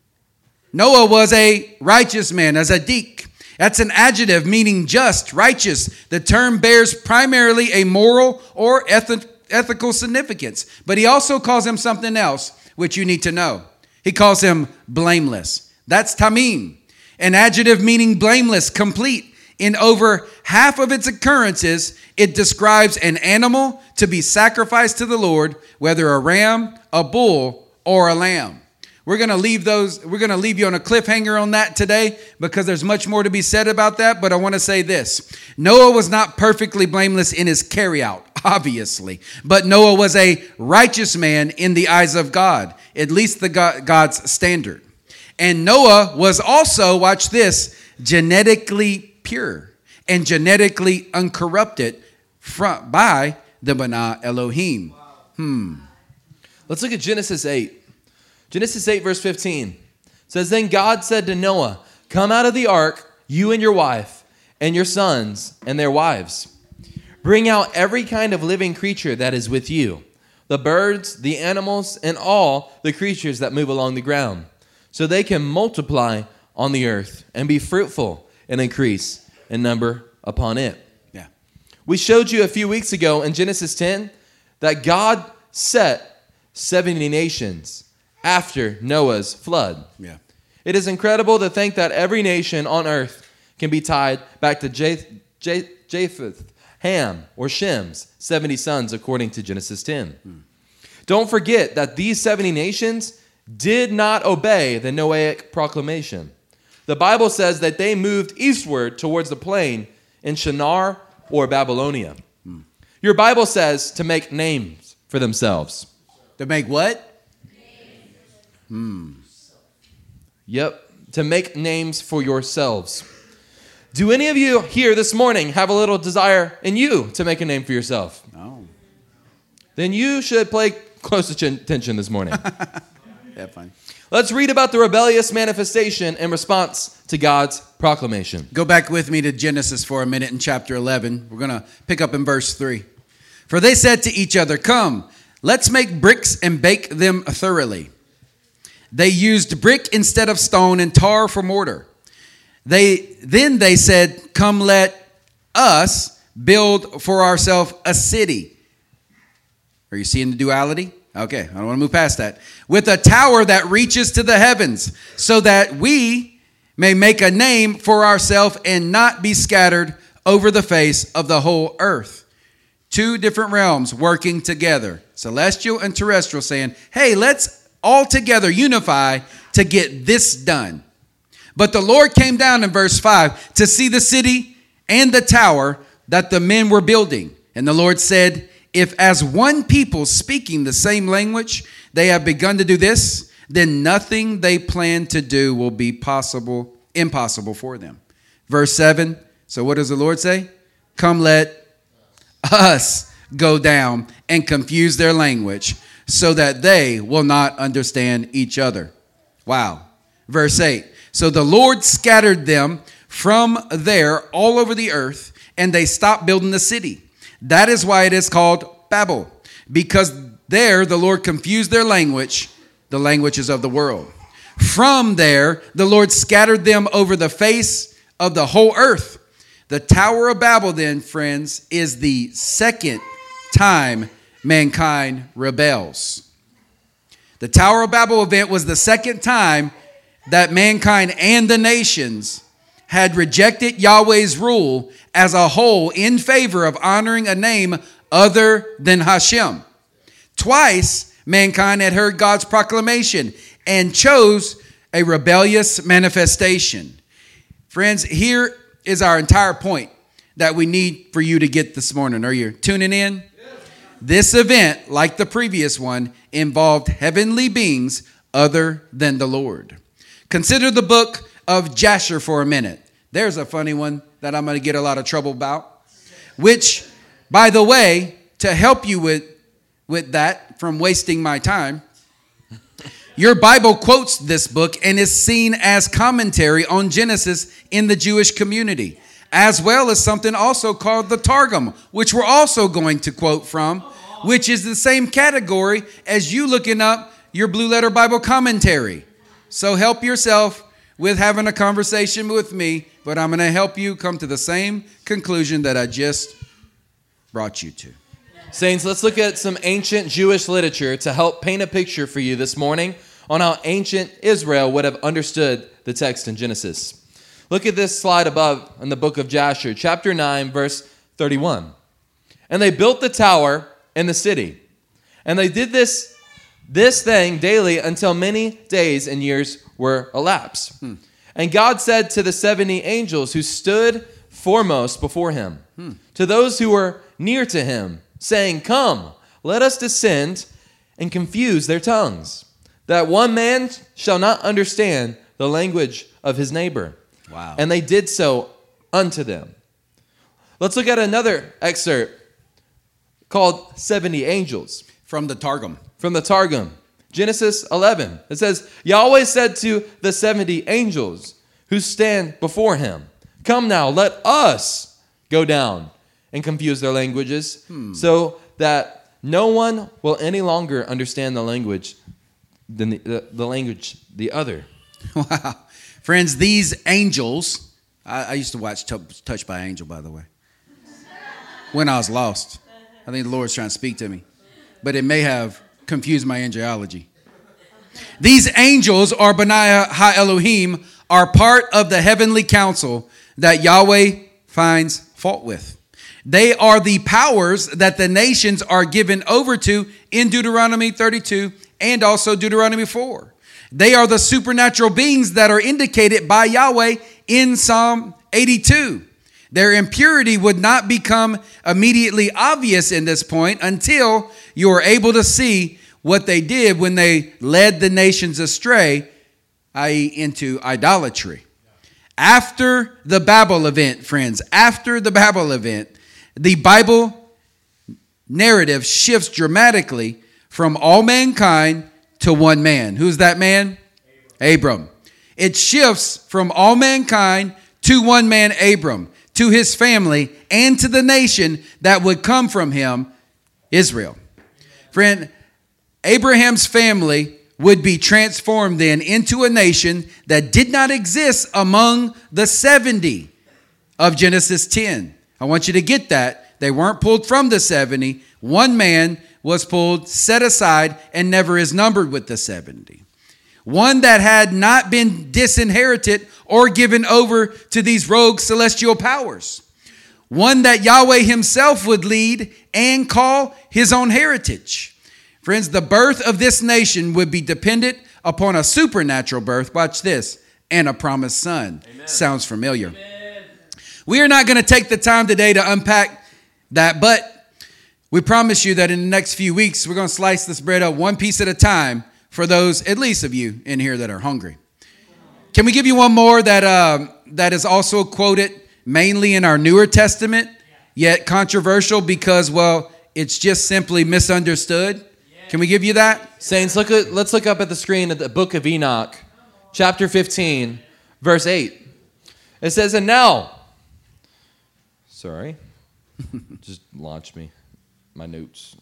Noah was a righteous man, as a dik. That's an adjective meaning just, righteous. The term bears primarily a moral or eth- ethical significance. But he also calls him something else, which you need to know. He calls him blameless. That's tamim, an adjective meaning blameless, complete. In over half of its occurrences, it describes an animal to be sacrificed to the Lord, whether a ram, a bull, or a lamb. We're going to leave those, we're going to leave you on a cliffhanger on that today because there's much more to be said about that. But I want to say this. Noah was not perfectly blameless in his carryout, obviously, but Noah was a righteous man in the eyes of God, at least the God, God's standard. And Noah was also, watch this, genetically pure and genetically uncorrupted from, by the B'nai Elohim. Hmm. Let's look at Genesis eight. Genesis eight, verse fifteen. It says, Then God said to Noah, Come out of the ark, you and your wife, and your sons and their wives. Bring out every kind of living creature that is with you, the birds, the animals, and all the creatures that move along the ground, so they can multiply on the earth and be fruitful and increase in number upon it. Yeah. We showed you a few weeks ago in Genesis ten that God set seventy nations after Noah's flood. Yeah. It is incredible to think that every nation on earth can be tied back to Japheth, Japheth, Ham, or Shem's seventy sons according to Genesis ten. Hmm. Don't forget that these seventy nations did not obey the Noahic proclamation. The Bible says that they moved eastward towards the plain in Shinar or Babylonia. Hmm. Your Bible says to make names for themselves. To make what? Hmm. Yep. To make names for yourselves. Do any of you here this morning have a little desire in you to make a name for yourself? No. Then you should pay close attention this morning. Yeah, fine. Let's read about the rebellious manifestation in response to God's proclamation. Go back with me to Genesis for a minute in chapter eleven. We're going to pick up in verse three. For they said to each other, Come, let's make bricks and bake them thoroughly. They used brick instead of stone and tar for mortar. They then they said, Come, let us build for ourselves a city. Are you seeing the duality? Okay, I don't want to move past that. With a tower that reaches to the heavens, so that we may make a name for ourselves and not be scattered over the face of the whole earth. Two different realms working together, celestial and terrestrial, saying, Hey, let's all together unify to get this done. But the Lord came down in verse five to see the city and the tower that the men were building. And the Lord said, if as one people speaking the same language, they have begun to do this, then nothing they plan to do will be possible, impossible for them. Verse seven. So what does the Lord say? Come, let us go down and confuse their language so that they will not understand each other. Wow. Verse eight. So the Lord scattered them from there all over the earth, and they stopped building the city. That is why it is called Babel, because there the Lord confused their language, the languages of the world. From there, the Lord scattered them over the face of the whole earth. The Tower of Babel, then, friends, is the second time mankind rebels. The Tower of Babel event was the second time that mankind and the nations had rejected Yahweh's rule as a whole in favor of honoring a name other than Hashem. Twice, mankind had heard God's proclamation and chose a rebellious manifestation. Friends, here is our entire point that we need for you to get this morning. Are you tuning in? This event, like the previous one, involved heavenly beings other than the Lord. Consider the book of Jasher for a minute. There's a funny one that I'm going to get a lot of trouble about, which, by the way, to help you with, with that from wasting my time, your Bible quotes this book and is seen as commentary on Genesis in the Jewish community, as well as something also called the Targum, which we're also going to quote from, which is the same category as you looking up your Blue Letter Bible commentary. So help yourself with having a conversation with me, but I'm going to help you come to the same conclusion that I just brought you to. Saints, let's look at some ancient Jewish literature to help paint a picture for you this morning on how ancient Israel would have understood the text in Genesis. Look at this slide above in the book of Jasher, chapter nine, verse thirty-one. And they built the tower in the city, and they did this This thing daily until many days and years were elapsed. Hmm. And God said to the seventy angels who stood foremost before him, hmm. to those who were near to him, saying, Come, let us descend and confuse their tongues, that one man shall not understand the language of his neighbor. Wow. And they did so unto them. Let's look at another excerpt called seventy angels. From the Targum. From the Targum, Genesis eleven. It says, Yahweh said to the seventy angels who stand before him, Come now, let us go down and confuse their languages, hmm. so that no one will any longer understand the language than the, the, the language the other. Wow. Friends, these angels, I, I used to watch T- Touched by an Angel, by the way, when I was lost. I think the Lord's trying to speak to me, but it may have confused my angelology. These angels, or Benai Ha-Elohim, are part of the heavenly council that Yahweh finds fault with. They are the powers that the nations are given over to in Deuteronomy thirty-two and also Deuteronomy four. They are the supernatural beings that are indicated by Yahweh in Psalm eighty-two. Their impurity would not become immediately obvious in this point until you are able to see what they did when they led the nations astray, that is into idolatry. After the Babel event, friends, after the Babel event, the Bible narrative shifts dramatically from all mankind to one man. Who's that man? Abram. Abram. It shifts from all mankind to one man, Abram, to his family, and to the nation that would come from him, Israel. Friend, Abraham's family would be transformed then into a nation that did not exist among the seventy of Genesis ten. I want you to get that. They weren't pulled from the seventy. One man was pulled, set aside, and never is numbered with the seventy. One that had not been disinherited or given over to these rogue celestial powers. One that Yahweh himself would lead and call his own heritage. Friends, the birth of this nation would be dependent upon a supernatural birth. Watch this. And a promised son. Amen. Sounds familiar. Amen. We are not going to take the time today to unpack that, but We promise you that in the next few weeks, we're going to slice this bread up one piece at a time for those, at least of you in here that are hungry. Can we give you one more that uh, that is also quoted mainly in our Newer Testament, yet controversial because, well, it's just simply misunderstood? Can we give you that? Saints, look at, let's look up at the screen at the book of Enoch, chapter fifteen, verse eight. It says, and now, sorry, just launched me, my notes.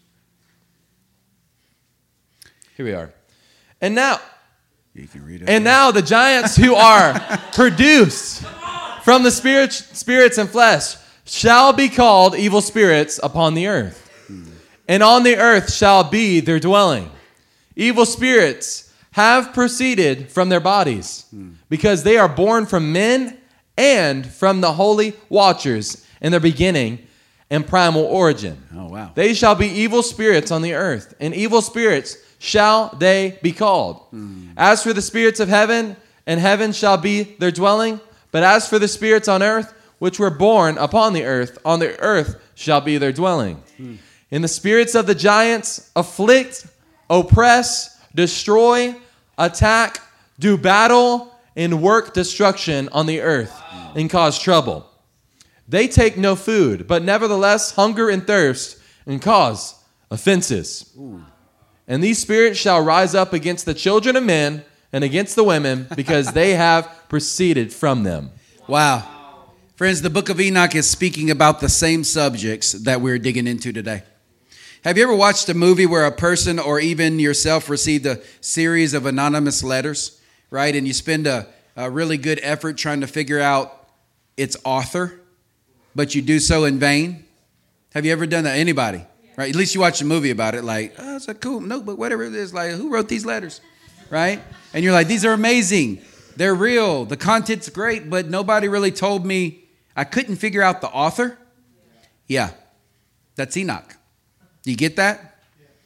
Here we are. And now, you can read it. And now the giants who are produced from the spirit, spirits and flesh shall be called evil spirits upon the earth. And on the earth shall be their dwelling. Evil spirits have proceeded from their bodies, because they are born from men and from the holy watchers in their beginning and primal origin. Oh, wow. They shall be evil spirits on the earth, and evil spirits shall they be called. Mm. As for the spirits of heaven, and heaven shall be their dwelling. But as for the spirits on earth, which were born upon the earth, on the earth shall be their dwelling. Mm. And the spirits of the giants afflict, oppress, destroy, attack, do battle, and work destruction on the earth, mm. and cause trouble. They take no food, but nevertheless hunger and thirst, and cause offenses. Ooh. And these spirits shall rise up against the children of men and against the women, because they have proceeded from them. Wow. Friends, the book of Enoch is speaking about the same subjects that we're digging into today. Have you ever watched a movie where a person or even yourself received a series of anonymous letters, right? And you spend a, a really good effort trying to figure out its author, but you do so in vain? Have you ever done that? Anybody? Right? At least you watch a movie about it, like, oh, it's a cool notebook, whatever it is. Like, who wrote these letters? Right? And you're like, these are amazing. They're real. The content's great, but nobody really told me. I couldn't figure out the author. Yeah, that's Enoch. Do you get that?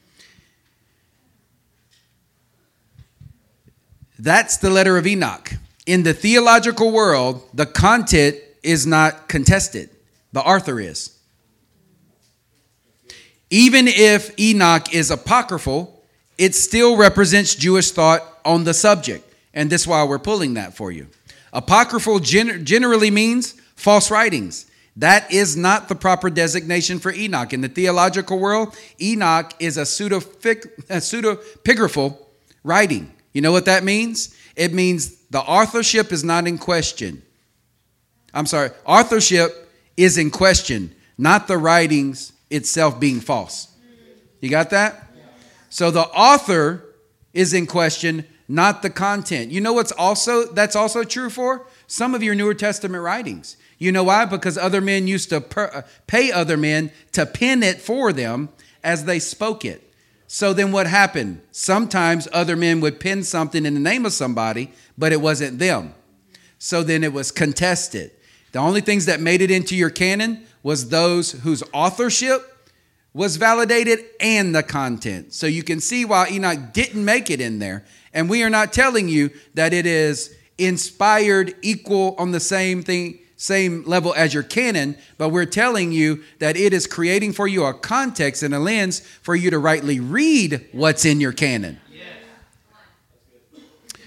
That's the letter of Enoch. In the theological world, the content is not contested. The author is. Even if Enoch is apocryphal, it still represents Jewish thought on the subject. And that's why we're pulling that for you. Apocryphal gen- generally means false writings. That is not the proper designation for Enoch. In the theological world, Enoch is a pseudepigraphal writing. You know what that means? It means the authorship is not in question. I'm sorry, authorship is in question, not the writings itself being false. You got that? So the author is in question, not the content. You know what's also that's also true for some of your Newer Testament writings. You know why? Because other men used to per, pay other men to pen it for them as they spoke it. So then what happened? Sometimes other men would pen something in the name of somebody, but it wasn't them. So then it was contested. The only things that made it into your canon was those whose authorship was validated and the content. So you can see why Enoch didn't make it in there. And we are not telling you that it is inspired equal on the same thing, same level as your canon, but we're telling you that it is creating for you a context and a lens for you to rightly read what's in your canon. Yes.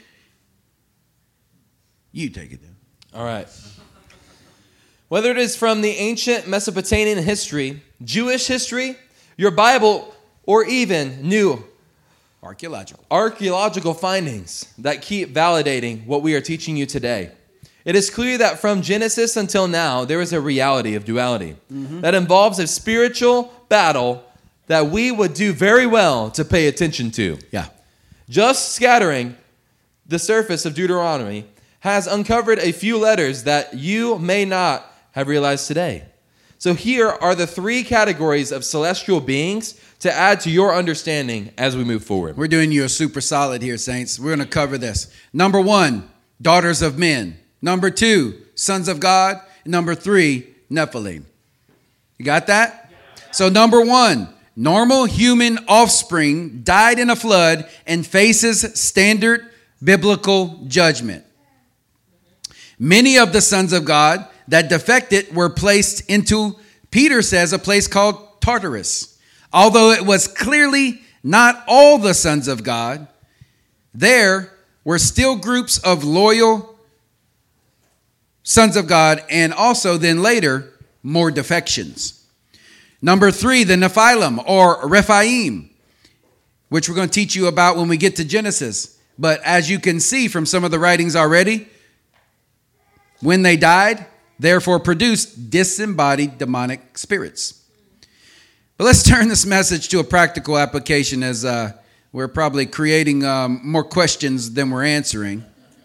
You take it then. All right. Whether it is from the ancient Mesopotamian history, Jewish history, your Bible, or even new archaeological archaeological findings that keep validating what we are teaching you today, it is clear that from Genesis until now, there is a reality of duality mm-hmm. that involves a spiritual battle that we would do very well to pay attention to. Yeah. Just scattering the surface of Deuteronomy has uncovered a few letters that you may not have realized today. So here are the three categories of celestial beings to add to your understanding as we move forward. We're doing you a super solid here, saints. We're going to cover this. Number one, daughters of men. Number two, sons of God. Number three, Nephilim. You got that? So number one, normal human offspring died in a flood and faces standard biblical judgment. Many of the sons of God that defected were placed into, Peter says, a place called Tartarus. Although it was clearly not all the sons of God, there were still groups of loyal sons of God, and also then later more defections. Number three, the Nephilim or Rephaim, which we're going to teach you about when we get to Genesis. But as you can see from some of the writings already, when they died, therefore produced disembodied demonic spirits. But let's turn this message to a practical application, as uh, we're probably creating um, more questions than we're answering.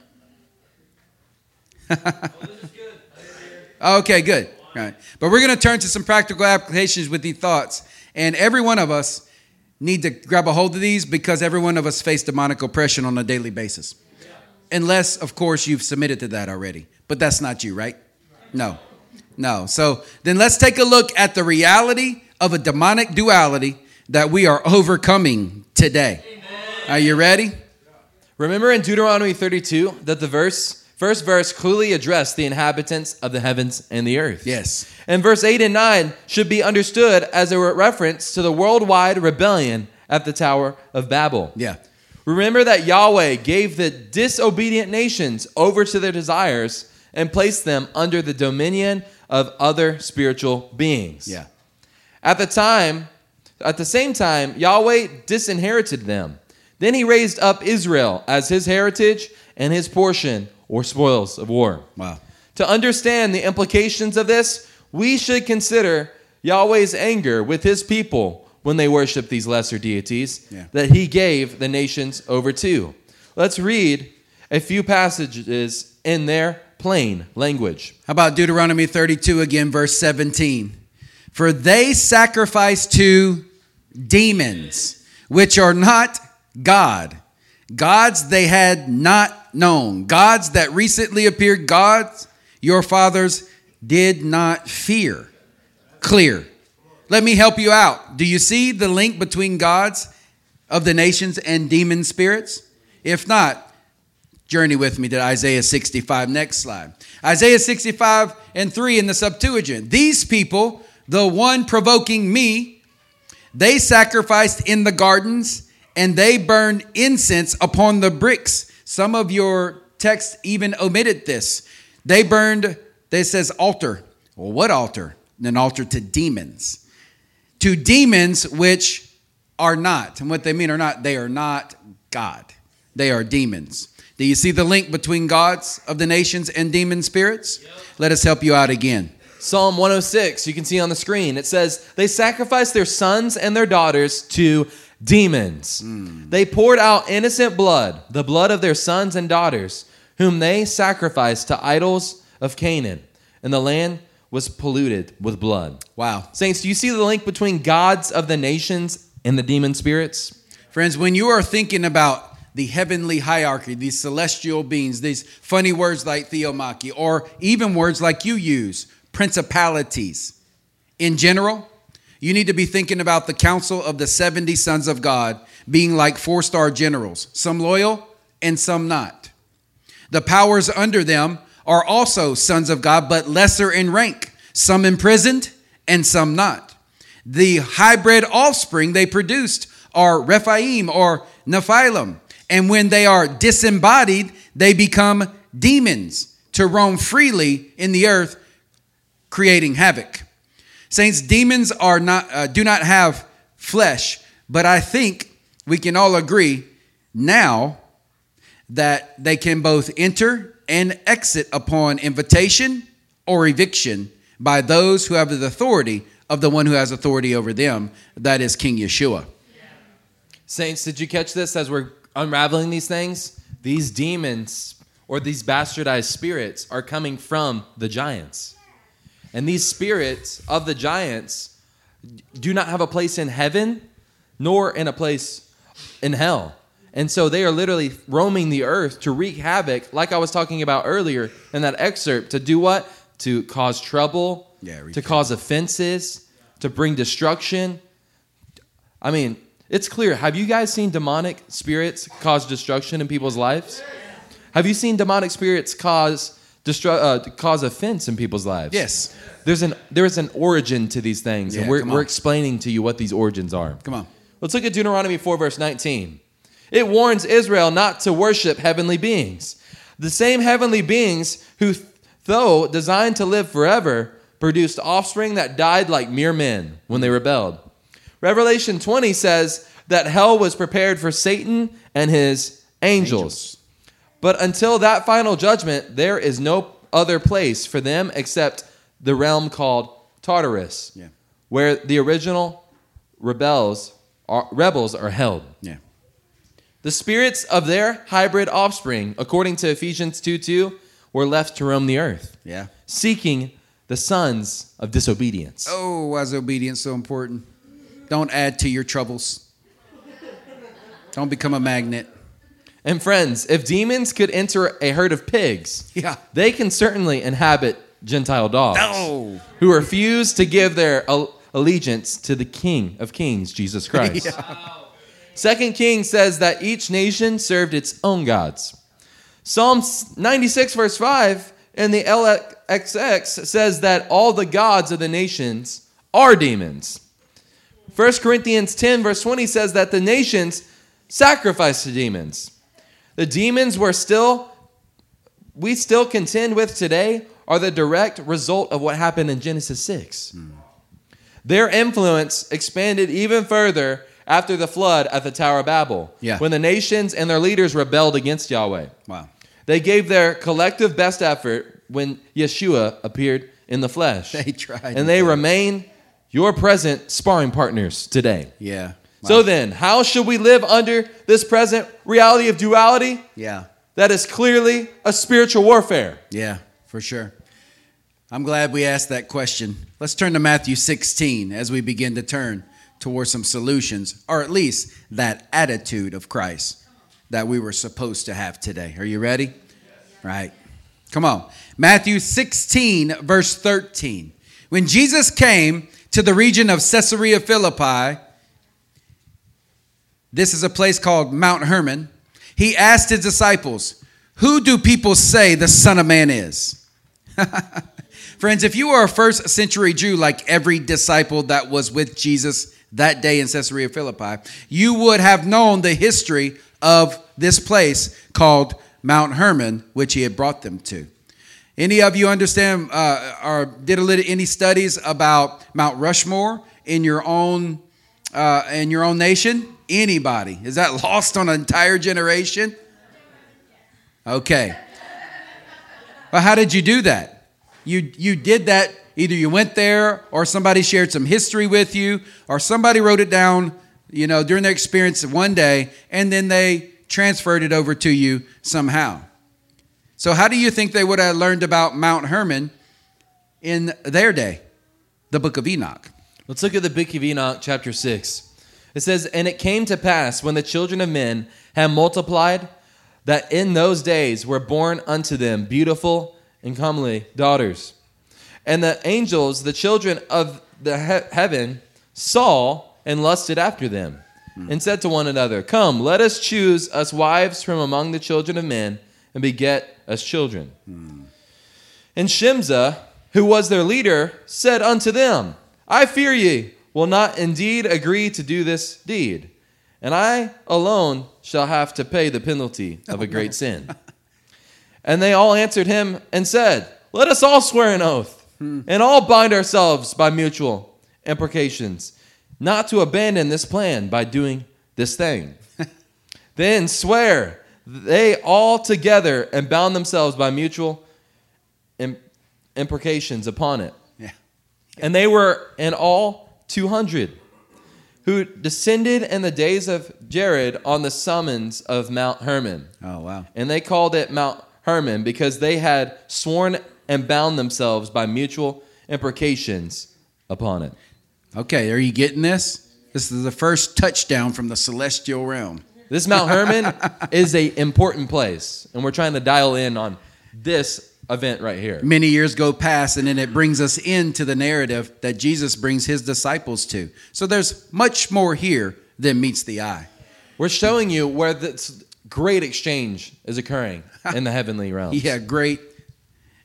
Okay, good. All right. But we're going to turn to some practical applications with these thoughts. And every one of us need to grab a hold of these, because every one of us face demonic oppression on a daily basis. Unless, of course, you've submitted to that already. But that's not you, right? No. No. So then let's take a look at the reality of a demonic duality that we are overcoming today. Amen. Are you ready? Remember in Deuteronomy thirty-two that the verse, first verse clearly addressed the inhabitants of the heavens and the earth. Yes. And verse eight and nine should be understood as a reference to the worldwide rebellion at the Tower of Babel. Yeah. Remember that Yahweh gave the disobedient nations over to their desires and placed them under the dominion of other spiritual beings. Yeah. At the time, at the same time, Yahweh disinherited them. Then he raised up Israel as his heritage and his portion, or spoils of war. Wow. To understand the implications of this, we should consider Yahweh's anger with his people when they worship these lesser deities yeah. that he gave the nations over to. Let's read a few passages in their plain language. How about Deuteronomy thirty-two again, verse seventeen? For they sacrifice to demons, which are not God, gods they had not known, gods that recently appeared, gods your fathers did not fear. Clear. Let me help you out. Do you see the link between gods of the nations and demon spirits? If not, journey with me to Isaiah sixty-five. Next slide. Isaiah sixty-five and three in the Septuagint. These people, the one provoking me, they sacrificed in the gardens, and they burned incense upon the bricks. Some of your texts even omitted this. They burned, they says altar. Well, what altar? An altar to demons. To demons which are not. And what they mean are not, they are not God. They are demons. Do you see the link between gods of the nations and demon spirits? Yep. Let us help you out again. Psalm one oh six, you can see on the screen. It says, they sacrificed their sons and their daughters to demons. Mm. They poured out innocent blood, the blood of their sons and daughters, whom they sacrificed to idols of Canaan. And the land was polluted with blood. Wow. Saints, do you see the link between gods of the nations and the demon spirits? Friends, when you are thinking about the heavenly hierarchy, these celestial beings, these funny words like theomachy, or even words like you use, principalities, in general, you need to be thinking about the council of the seventy sons of God being like four-star generals, some loyal and some not. The powers under them are also sons of God, but lesser in rank, some imprisoned and some not. The hybrid offspring they produced are Rephaim or Nephilim. And when they are disembodied, they become demons to roam freely in the earth, creating havoc. Saints, demons are not uh, do not have flesh, but I think we can all agree now that they can both enter and exit upon invitation or eviction by those who have the authority of the one who has authority over them, that is King Yeshua. Saints, did you catch this as we're unraveling these things? These demons or these bastardized spirits are coming from the giants. And these spirits of the giants do not have a place in heaven nor in a place in hell. And so they are literally roaming the earth to wreak havoc, like I was talking about earlier in that excerpt, to do what? To cause trouble, yeah, to cause offenses, to bring destruction. I mean, it's clear. Have you guys seen demonic spirits cause destruction in people's lives? Have you seen demonic spirits cause destru- uh, to cause offense in people's lives. Yes. There's an there's an origin to these things, Yeah, and we're come on. we're explaining to you what these origins are. Come on. Let's look at Deuteronomy four, verse nineteen. It warns Israel not to worship heavenly beings. The same heavenly beings who, though designed to live forever, produced offspring that died like mere men when they rebelled. Revelation twenty says that hell was prepared for Satan and his angels. Angels. But until that final judgment, there is no other place for them except the realm called Tartarus, Yeah. where the original rebels are, rebels are held. Yeah. The spirits of their hybrid offspring, according to Ephesians two two, were left to roam the earth, Yeah. seeking the sons of disobedience. Oh, why is obedience so important? Don't add to your troubles. Don't become a magnet. And friends, if demons could enter a herd of pigs, Yeah. they can certainly inhabit Gentile dogs No. who refuse to give their al- allegiance to the King of Kings, Jesus Christ. Second Kings says that each nation served its own gods. Psalm ninety-six, verse five, in the L X X says that all the gods of the nations are demons. First Corinthians ten, verse twenty says that the nations sacrifice to demons. The demons we're still, we still contend with today are the direct result of what happened in Genesis six. Hmm. Their influence expanded even further after the flood at the Tower of Babel, Yeah. when the nations and their leaders rebelled against Yahweh. Wow. They gave their collective best effort when Yeshua appeared in the flesh. They tried. And they remain your present sparring partners today. Yeah. Wow. So then, how should we live under this present reality of duality? Yeah. That is clearly a spiritual warfare. Yeah, for sure. I'm glad we asked that question. Let's turn to Matthew sixteen as we begin to turn towards some solutions, or at least that attitude of Christ that we were supposed to have today. Are you ready? Right. Come on. Matthew sixteen, verse thirteen. When Jesus came to the region of Caesarea Philippi, this is a place called Mount Hermon, he asked his disciples, "Who do people say the Son of Man is?" Friends, if you are a first century Jew like every disciple that was with Jesus that day in Caesarea Philippi, you would have known the history of this place called Mount Hermon, which he had brought them to. Any of you understand uh, or did a little any studies about Mount Rushmore in your own uh, in your own nation? Anybody? Is that lost on an entire generation? Okay. Well, how did you do that? You you did that, either you went there or somebody shared some history with you or somebody wrote it down, you know, during their experience one day, and then they transferred it over to you somehow. So how do you think they would have learned about Mount Hermon in their day? The book of Enoch. Let's look at the book of Enoch, chapter six. It says, "And it came to pass, when the children of men had multiplied, that in those days were born unto them beautiful and comely daughters. And the angels, the children of the he- heaven, saw and lusted after them, mm. and said to one another, Come, let us choose us wives from among the children of men, and beget us children. Mm. And Shemza, who was their leader, said unto them, I fear ye will not indeed agree to do this deed, and I alone shall have to pay the penalty of a great sin. And they all answered him and said, Let us all swear an oath, hmm. and all bind ourselves by mutual imprecations, not to abandon this plan by doing this thing. Then swear they all together and bound themselves by mutual im- imprecations upon it. Yeah. And they were in all two hundred, who descended in the days of Jared on the summons of Mount Hermon. Oh, wow. And they called it Mount Hermon because they had sworn and bound themselves by mutual imprecations upon it. Okay, are you getting this? This is the first touchdown from the celestial realm. This Mount Hermon is an important place, and we're trying to dial in on this event right here. Many years go past, and then it brings us into the narrative that Jesus brings his disciples to. So there's much more here than meets the eye. We're showing you where this great exchange is occurring in the heavenly realms. Yeah, great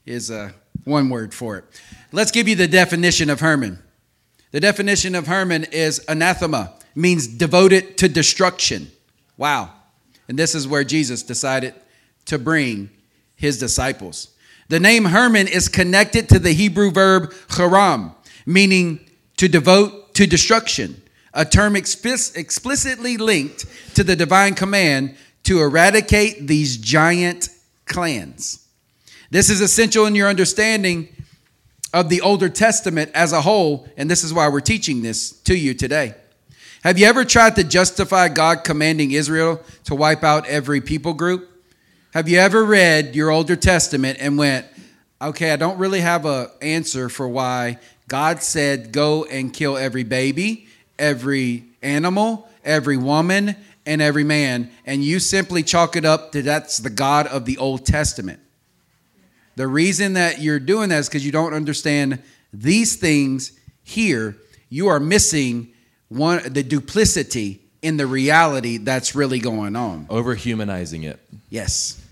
is uh, one word for it. Let's give you the definition of Herman. The definition of Herman is anathema, means devoted to destruction. Wow. And this is where Jesus decided to bring his disciples. The name Herman is connected to the Hebrew verb haram, meaning to devote to destruction, a term explic- explicitly linked to the divine command to eradicate these giant clans. This is essential in your understanding of the Older Testament as a whole, and this is why we're teaching this to you today. Have you ever tried to justify God commanding Israel to wipe out every people group? Have you ever read your Older Testament and went, okay, I don't really have an answer for why God said go and kill every baby, every animal, every woman, and every man, and you simply chalk it up to that's the God of the Old Testament. The reason that you're doing that is because you don't understand these things here. You are missing one the duplicity in the reality that's really going on. Overhumanizing it. Yes.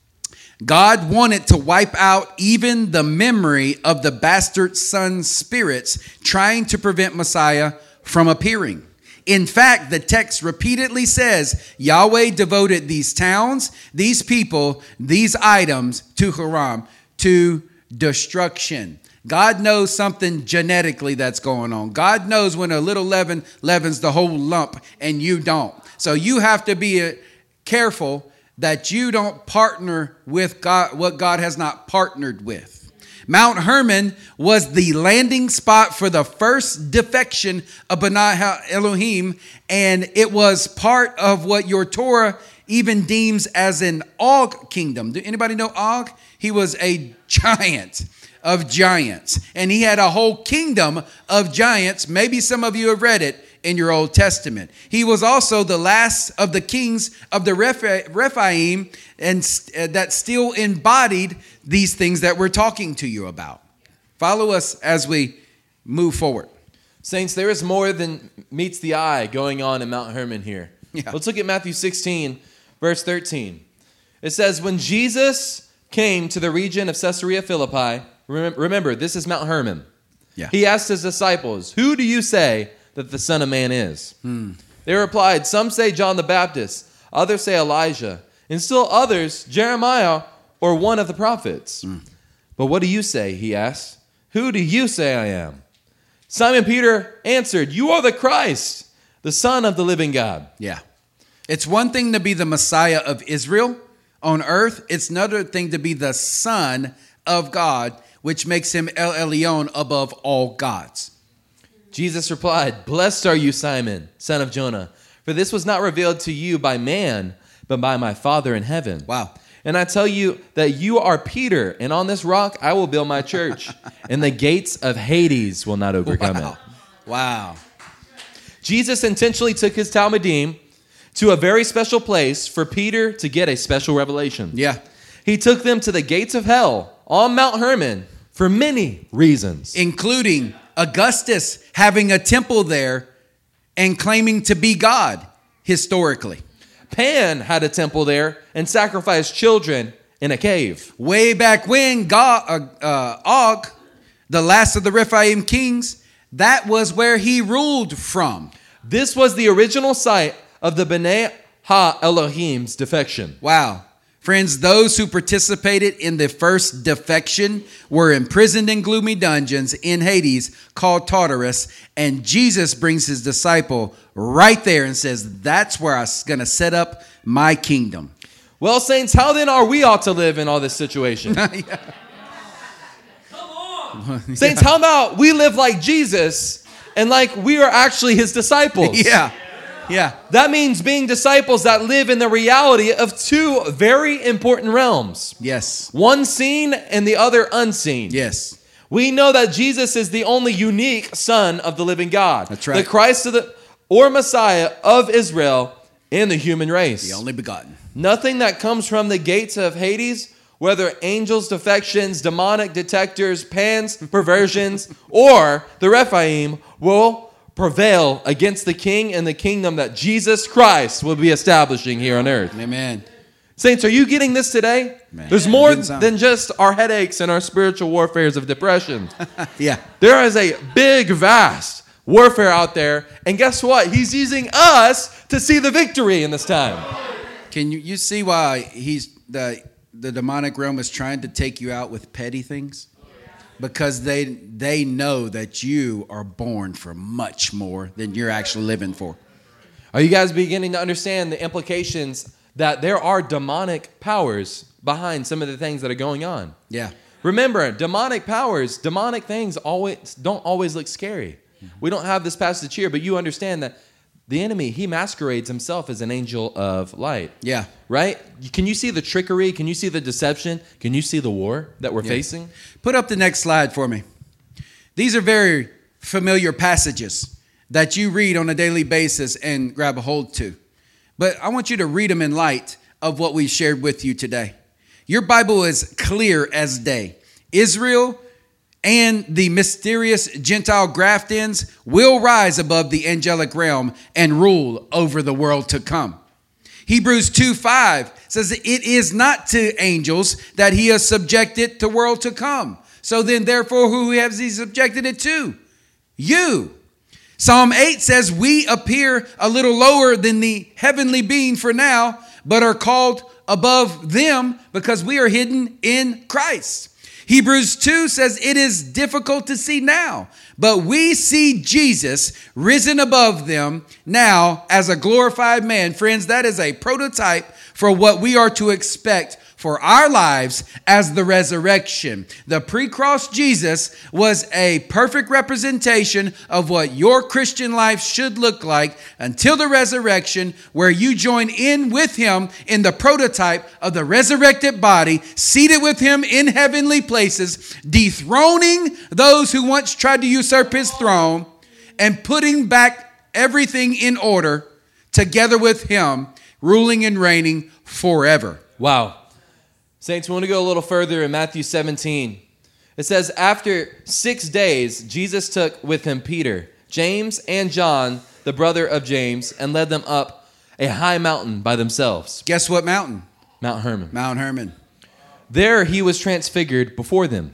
God wanted to wipe out even the memory of the bastard son's spirits trying to prevent Messiah from appearing. In fact, the text repeatedly says Yahweh devoted these towns, these people, these items to Haram, to destruction. God knows something genetically that's going on. God knows when a little leaven leavens the whole lump and you don't. So you have to be careful that you don't partner with God, what God has not partnered with. Mount Hermon was the landing spot for the first defection of B'nai Elohim, and it was part of what your Torah even deems as an Og kingdom. Do anybody know Og? He was a giant of giants, and he had a whole kingdom of giants. Maybe some of you have read it in your Old Testament. He was also the last of the kings of the Rephaim, and uh, that still embodied these things that we're talking to you about. Follow us as we move forward. Saints, there is more than meets the eye going on in Mount Hermon here. Yeah. Let's look at Matthew sixteen, verse thirteen. It says, when Jesus came to the region of Caesarea Philippi, remember, this is Mount Hermon. Yeah. He asked his disciples, who do you say that the Son of Man is? Hmm. They replied, some say John the Baptist, others say Elijah, and still others, Jeremiah or one of the prophets. Hmm. But what do you say, he asked. Who do you say I am? Simon Peter answered, you are the Christ, the Son of the living God. Yeah. It's one thing to be the Messiah of Israel on earth. It's another thing to be the Son of God, which makes him El Elyon, above all gods. Jesus replied, blessed are you, Simon, son of Jonah, for this was not revealed to you by man, but by my Father in heaven. Wow. And I tell you that you are Peter, and on this rock I will build my church, and the gates of Hades will not overcome wow. it. Wow. Jesus intentionally took his Talmudim to a very special place for Peter to get a special revelation. Yeah. He took them to the gates of hell on Mount Hermon for many reasons, including Augustus having a temple there and claiming to be God historically. Pan had a temple there and sacrificed children in a cave. Way back when, God, uh, uh, Og, the last of the Rephaim kings, that was where he ruled from. This was the original site of the B'nai Ha Elohim's defection. Wow. Friends, those who participated in the first defection were imprisoned in gloomy dungeons in Hades called Tartarus, and Jesus brings his disciple right there and says, that's where I'm going to set up my kingdom. Well, saints, how then are we ought to live in all this situation? Yeah. Come on. Saints, how about we live like Jesus and like we are actually his disciples? Yeah. Yeah. That means being disciples that live in the reality of two very important realms. Yes. One seen and the other unseen. Yes. We know that Jesus is the only unique Son of the living God. That's right. The Christ of the or Messiah of Israel in the human race. The only begotten. Nothing that comes from the gates of Hades, whether angels, defections, demonic detectors, pans, perversions, or the Rephaim, will prevail against the king and the kingdom that Jesus Christ will be establishing here on earth. Amen. Saints, are you getting this today? Man, There's more getting some. than just our headaches and our spiritual warfares of depression. Yeah. There is a big, vast warfare out there. And guess what? He's using us to see the victory in this time. Can you, you see why he's the the demonic realm is trying to take you out with petty things? Because they they know that you are born for much more than you're actually living for. Are you guys beginning to understand the implications that there are demonic powers behind some of the things that are going on? Yeah. Remember, demonic powers, demonic things always don't always look scary. We don't have this passage here, but you understand that the enemy, he masquerades himself as an angel of light. Yeah. Right? Can you see the trickery? Can you see the deception? Can you see the war that we're Yeah. facing? Put up the next slide for me. These are very familiar passages that you read on a daily basis and grab a hold to. But I want you to read them in light of what we shared with you today. Your Bible is clear as day. Israel and the mysterious Gentile graft-ins will rise above the angelic realm and rule over the world to come. Hebrews two five says it is not to angels that he has subjected the world to come. So then, therefore, who has he subjected it to? You. Psalm eight says we appear a little lower than the heavenly being for now, but are called above them because we are hidden in Christ. Hebrews two says it is difficult to see now, but we see Jesus risen above them now as a glorified man. Friends, that is a prototype for what we are to expect for our lives as the resurrection. The pre-cross Jesus was a perfect representation of what your Christian life should look like until the resurrection, where you join in with him in the prototype of the resurrected body, seated with him in heavenly places, dethroning those who once tried to usurp his throne and putting back everything in order together with him, ruling and reigning forever. Wow. Saints, we want to go a little further in Matthew seventeen. It says, after six days, Jesus took with him Peter, James, and John, the brother of James, and led them up a high mountain by themselves. Guess what mountain? Mount Hermon. Mount Hermon. There he was transfigured before them.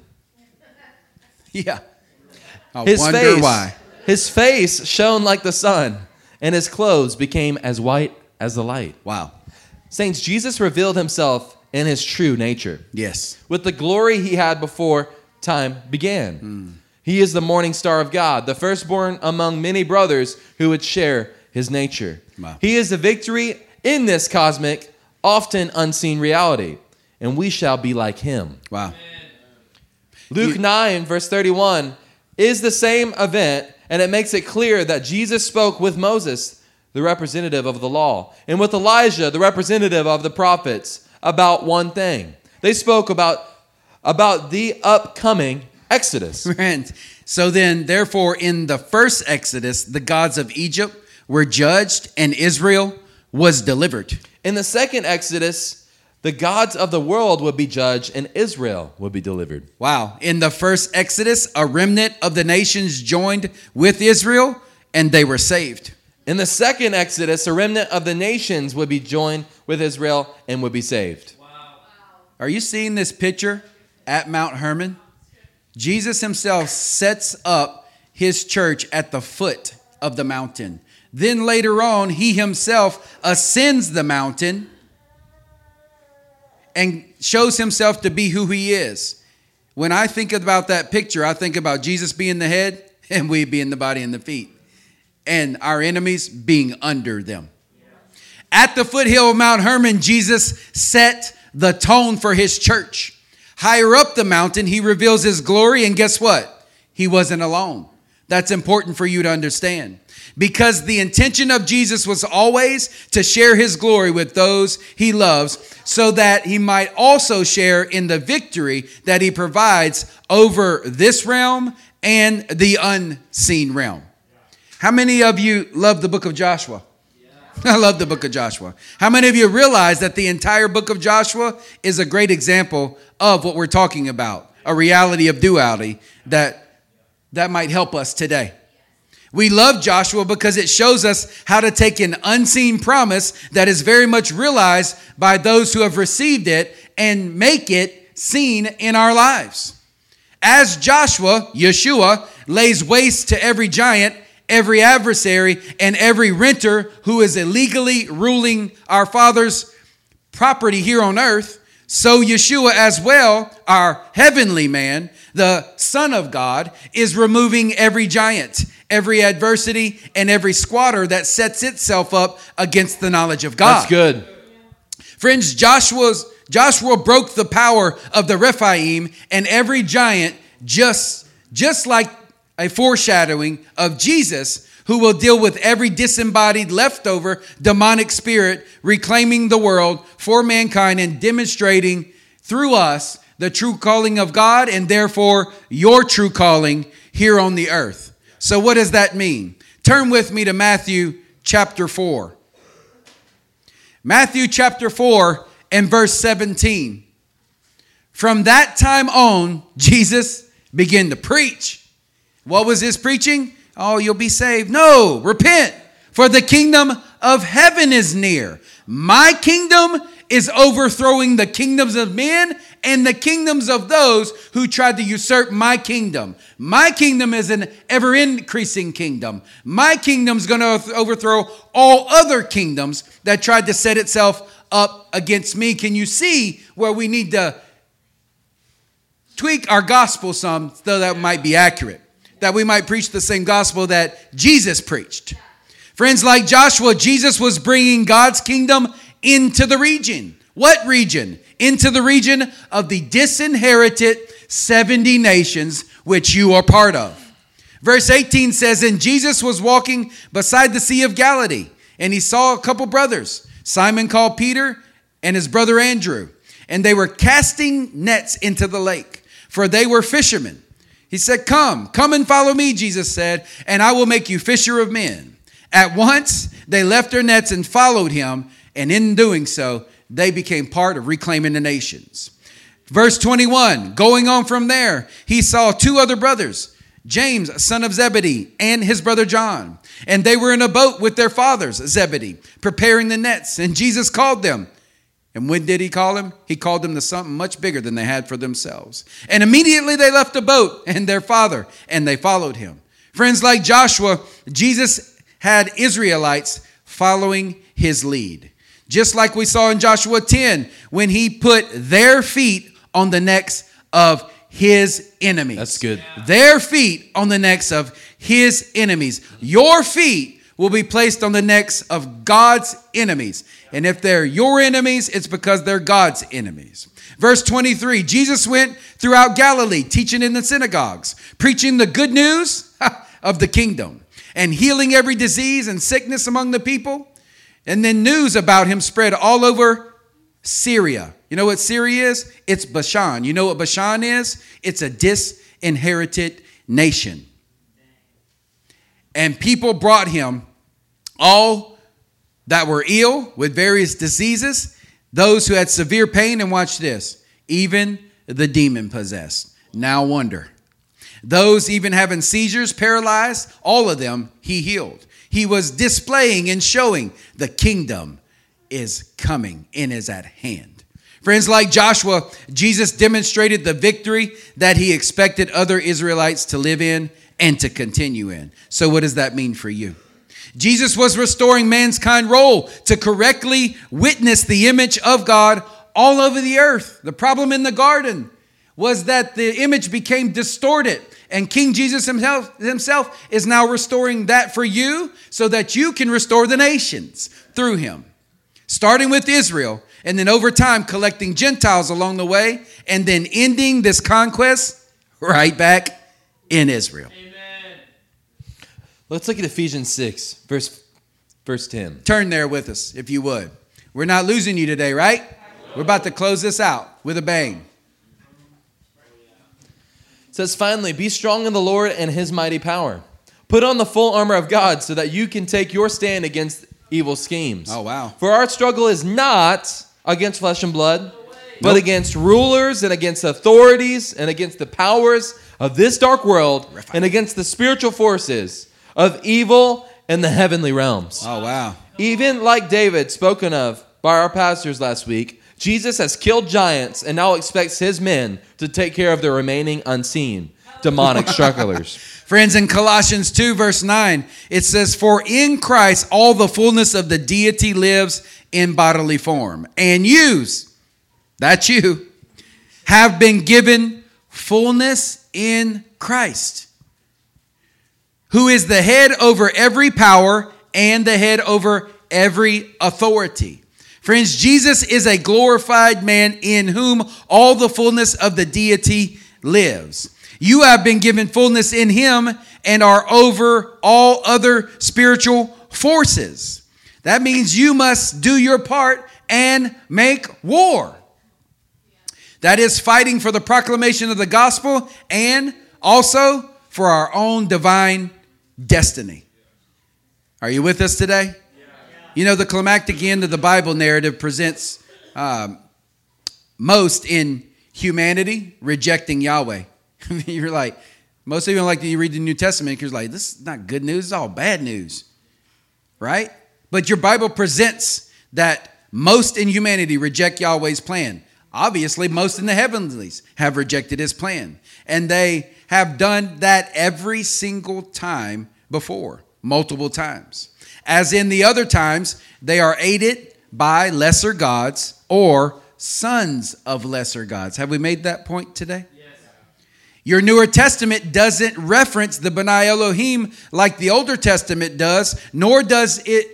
Yeah. I His wonder face, why. His face shone like the sun, and his clothes became as white as the light. Wow. Saints, Jesus revealed himself in his true nature. Yes. With the glory he had before time began. Mm. He is the morning star of God, the firstborn among many brothers who would share his nature. Wow. He is the victory in this cosmic, often unseen reality, and we shall be like him. Wow. Amen. Luke you, nine, verse thirty-one, is the same event, and it makes it clear that Jesus spoke with Moses, the representative of the law, and with Elijah, the representative of the prophets, about one thing. They spoke about, about the upcoming Exodus. So then, therefore, in the first Exodus, the gods of Egypt were judged and Israel was delivered. In the second Exodus, the gods of the world would be judged and Israel would be delivered. Wow. In the first Exodus, a remnant of the nations joined with Israel and they were saved. In the second Exodus, a remnant of the nations would be joined with Israel and would be saved. Wow. Are you seeing this picture at Mount Hermon? Jesus himself sets up his church at the foot of the mountain. Then later on, he himself ascends the mountain and shows himself to be who he is. When I think about that picture, I think about Jesus being the head and we being the body and the feet, and our enemies being under them. At the foothill of Mount Hermon, Jesus set the tone for his church. Higher up the mountain, he reveals his glory, and guess what? He wasn't alone. That's important for you to understand, because the intention of Jesus was always to share his glory with those he loves, so that he might also share in the victory that he provides over this realm and the unseen realm. How many of you love the book of Joshua? I love the book of Joshua. How many of you realize that the entire book of Joshua is a great example of what we're talking about, a reality of duality that, that might help us today? We love Joshua because it shows us how to take an unseen promise that is very much realized by those who have received it and make it seen in our lives. As Joshua, Yeshua, lays waste to every giant, every adversary, and every renter who is illegally ruling our Father's property here on earth, so Yeshua as well, our heavenly man, the Son of God, is removing every giant, every adversity, and every squatter that sets itself up against the knowledge of God. That's good. Friends, Joshua's, Joshua broke the power of the Rephaim and every giant, just, just like a foreshadowing of Jesus, who will deal with every disembodied, leftover demonic spirit, reclaiming the world for mankind and demonstrating through us the true calling of God and therefore your true calling here on the earth. So what does that mean? Turn with me to Matthew chapter four. Matthew chapter four and verse seventeen. From that time on, Jesus began to preach. What was his preaching? Oh, you'll be saved. No, repent, for the kingdom of heaven is near. My kingdom is overthrowing the kingdoms of men and the kingdoms of those who tried to usurp my kingdom. My kingdom is an ever-increasing kingdom. My kingdom's going to overthrow all other kingdoms that tried to set itself up against me. Can you see where we need to tweak our gospel some so that might be accurate? That we might preach the same gospel that Jesus preached. Friends, like Joshua, Jesus was bringing God's kingdom into the region. What region? Into the region of the disinherited seventy nations, which you are part of. Verse eighteen says, and Jesus was walking beside the Sea of Galilee, and he saw a couple brothers, Simon called Peter and his brother Andrew, and they were casting nets into the lake, for they were fishermen. He said, come, come and follow me, Jesus said, and I will make you fisher of men. At once, they left their nets and followed him, and in doing so, they became part of reclaiming the nations. Verse twenty-one, going on from there, he saw two other brothers, James, son of Zebedee, and his brother John. And they were in a boat with their fathers, Zebedee, preparing the nets. And Jesus called them. And when did he call them? He called them to something much bigger than they had for themselves. And immediately they left the boat and their father, and they followed him. Friends, like Joshua, Jesus had Israelites following his lead. Just like we saw in Joshua ten, when he put their feet on the necks of his enemies. That's good. Their feet on the necks of his enemies. Your feet will be placed on the necks of God's enemies. And if they're your enemies, it's because they're God's enemies. Verse twenty-three, Jesus went throughout Galilee, teaching in the synagogues, preaching the good news of the kingdom, and healing every disease and sickness among the people. And then news about him spread all over Syria. You know what Syria is? It's Bashan. You know what Bashan is? It's a disinherited nation. And people brought him all that were ill with various diseases, those who had severe pain, and watch this, even the demon possessed. Now wonder. Those even having seizures, paralyzed, all of them he healed. He was displaying and showing the kingdom is coming and is at hand. Friends, like Joshua, Jesus demonstrated the victory that he expected other Israelites to live in and to continue in. So what does that mean for you? Jesus was restoring mankind's role to correctly witness the image of God all over the earth. The problem in the garden was that the image became distorted. And King Jesus himself, himself is now restoring that for you so that you can restore the nations through him. Starting with Israel and then over time collecting Gentiles along the way and then ending this conquest right back in Israel. Amen. Let's look at Ephesians six, verse, verse ten. Turn there with us, if you would. We're not losing you today, right? We're about to close this out with a bang. It says, finally, be strong in the Lord and his mighty power. Put on the full armor of God so that you can take your stand against evil schemes. Oh, wow. For our struggle is not against flesh and blood, but Nope. against rulers and against authorities and against the powers of this dark world and against the spiritual forces of evil in the heavenly realms. Oh, wow. Even like David, spoken of by our pastors last week, Jesus has killed giants and now expects his men to take care of the remaining unseen demonic strugglers. Friends, in Colossians two, verse nine, it says, "For in Christ all the fullness of the deity lives in bodily form. And yous," that's you, "have been given fullness in Christ, who is the head over every power and the head over every authority." Friends, Jesus is a glorified man in whom all the fullness of the deity lives. You have been given fullness in him and are over all other spiritual forces. That means you must do your part and make war. That is fighting for the proclamation of the gospel and also for our own divine destiny. Are you with us today? You know, the climactic end of the Bible narrative presents um, most in humanity rejecting Yahweh. You're like, most of you don't like to read the New Testament because you're like, this is not good news, it's all bad news, right? But your Bible presents that most in humanity reject Yahweh's plan. Obviously, most in the heavenlies have rejected his plan. And they have done that every single time before, multiple times. As in the other times, they are aided by lesser gods or sons of lesser gods. Have we made that point today? Yes. Your Newer Testament doesn't reference the B'nai Elohim like the Older Testament does, nor does it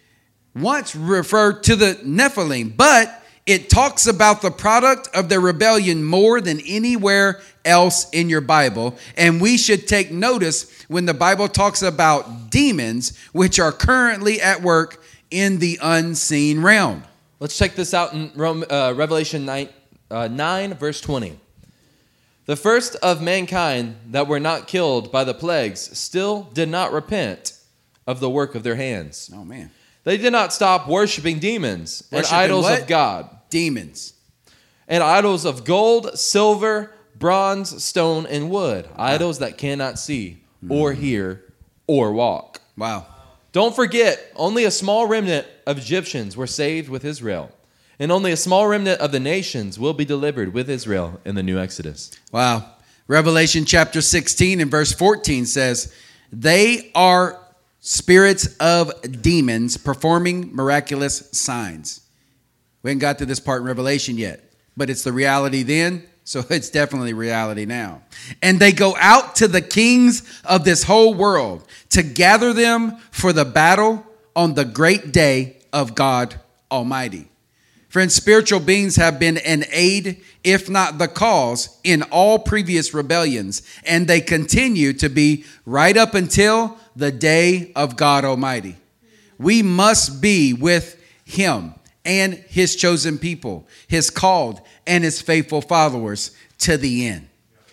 once refer to the Nephilim, but it talks about the product of their rebellion more than anywhere else in your Bible. And we should take notice when the Bible talks about demons, which are currently at work in the unseen realm. Let's check this out in Rome, uh, Revelation nine, uh, nine, verse twenty. "The first of mankind that were not killed by the plagues still did not repent of the work of their hands." Oh, man. They did not stop worshiping demons Worshiping and idols what? of God. Demons. And idols of gold, silver, bronze, stone, and wood. Idols that cannot see or hear or walk. Wow. Don't forget, only a small remnant of Egyptians were saved with Israel. And only a small remnant of the nations will be delivered with Israel in the new Exodus. Wow. Revelation chapter sixteen and verse fourteen says, "They are spirits of demons performing miraculous signs." We haven't got to this part in Revelation yet, but it's the reality then, so it's definitely reality now. "And they go out to the kings of this whole world to gather them for the battle on the great day of God Almighty." Friends, spiritual beings have been an aid, if not the cause, in all previous rebellions, and they continue to be right up until the day of God Almighty. We must be with him and his chosen people, his called and his faithful followers to the end.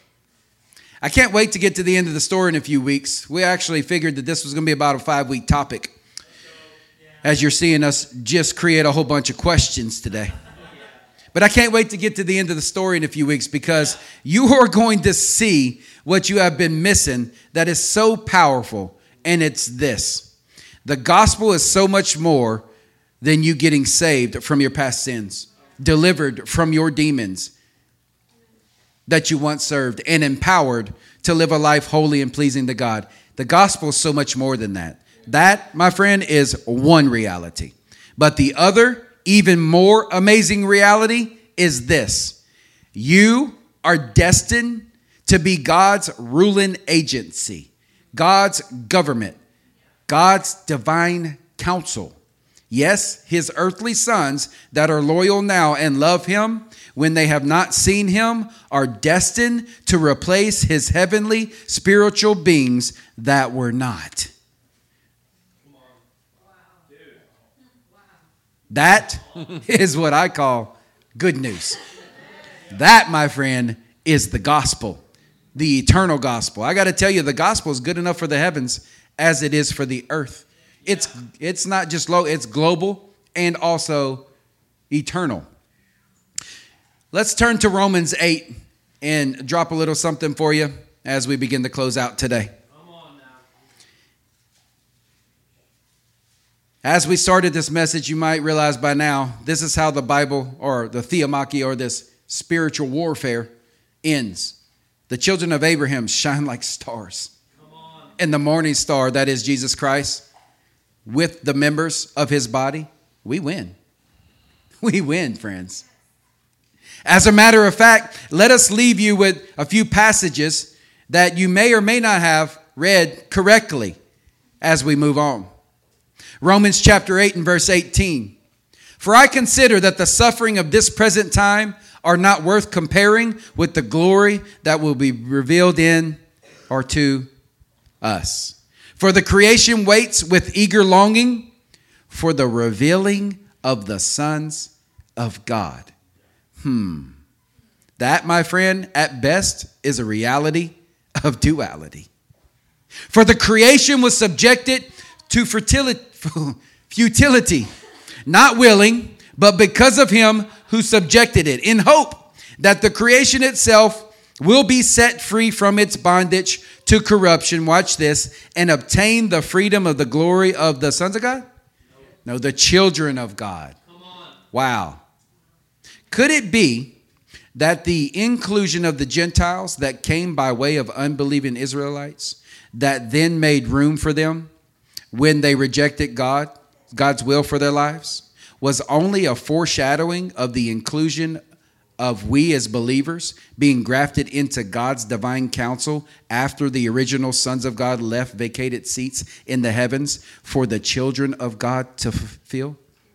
I can't wait to get to the end of the story in a few weeks. We actually figured that this was going to be about a five-week topic, as you're seeing us just create a whole bunch of questions today. But I can't wait to get to the end of the story in a few weeks, because you are going to see what you have been missing that is so powerful. And it's this: the gospel is so much more than you getting saved from your past sins, delivered from your demons that you once served, and empowered to live a life holy and pleasing to God. The gospel is so much more than that. That, my friend, is one reality. But the other, even more amazing reality is this: you are destined to be God's ruling agency, God's government, God's divine counsel. Yes, his earthly sons that are loyal now and love him when they have not seen him are destined to replace his heavenly spiritual beings that were not. That is what I call good news. That, my friend, is the gospel, the eternal gospel. I got to tell you, the gospel is good enough for the heavens as it is for the earth. It's it's not just low, it's global and also eternal. Let's turn to Romans eight and drop a little something for you as we begin to close out today. As we started this message, you might realize by now, this is how the Bible or the theomachy or this spiritual warfare ends. The children of Abraham shine like stars. And the morning star, that is Jesus Christ, with the members of his body, we win. We win, friends. As a matter of fact, let us leave you with a few passages that you may or may not have read correctly as we move on. Romans chapter eight and verse eighteen. For I consider that the suffering of this present time are not worth comparing with the glory that will be revealed in or to us. For the creation waits with eager longing for the revealing of the sons of God. Hmm. That, my friend, at best is a reality of duality. For the creation was subjected to fertility, futility, not willing, but because of him who subjected it, in hope that the creation itself will be set free from its bondage to corruption, watch this, and obtain the freedom of the glory of the sons of God? No, the children of God. Wow. Could it be that the inclusion of the Gentiles that came by way of unbelieving Israelites that then made room for them when they rejected God, God's will for their lives, was only a foreshadowing of the inclusion of we as believers being grafted into God's divine counsel after the original sons of God left vacated seats in the heavens for the children of God to fulfill?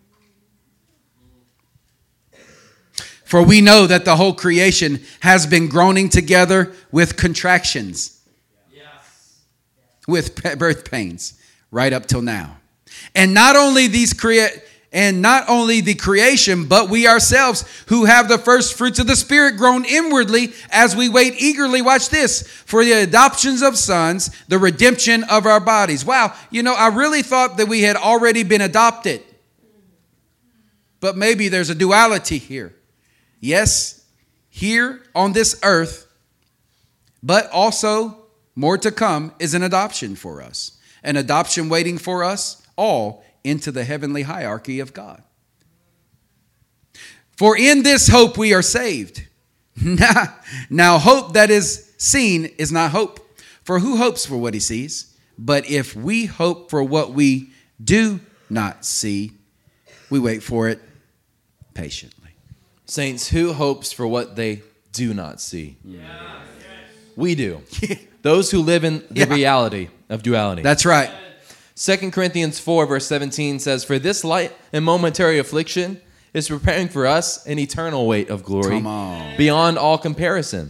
For we know that the whole creation has been groaning together with contractions, yes, with birth pains, right up till now. And not only these crea- and not only the creation, but we ourselves who have the first fruits of the Spirit groan inwardly as we wait eagerly, watch this, for the adoptions of sons, the redemption of our bodies. Wow, you know, I really thought that we had already been adopted. But maybe there's a duality here. Yes, here on this earth, but also more to come is an adoption for us. An adoption waiting for us all into the heavenly hierarchy of God. For in this hope we are saved. Now, now hope that is seen is not hope. For who hopes for what he sees? But if we hope for what we do not see, we wait for it patiently. Saints, who hopes for what they do not see? Yeah. We do. Those who live in the yeah. reality of duality. That's right. Second Corinthians four verse seventeen says, for this light and momentary affliction is preparing for us an eternal weight of glory beyond all comparison.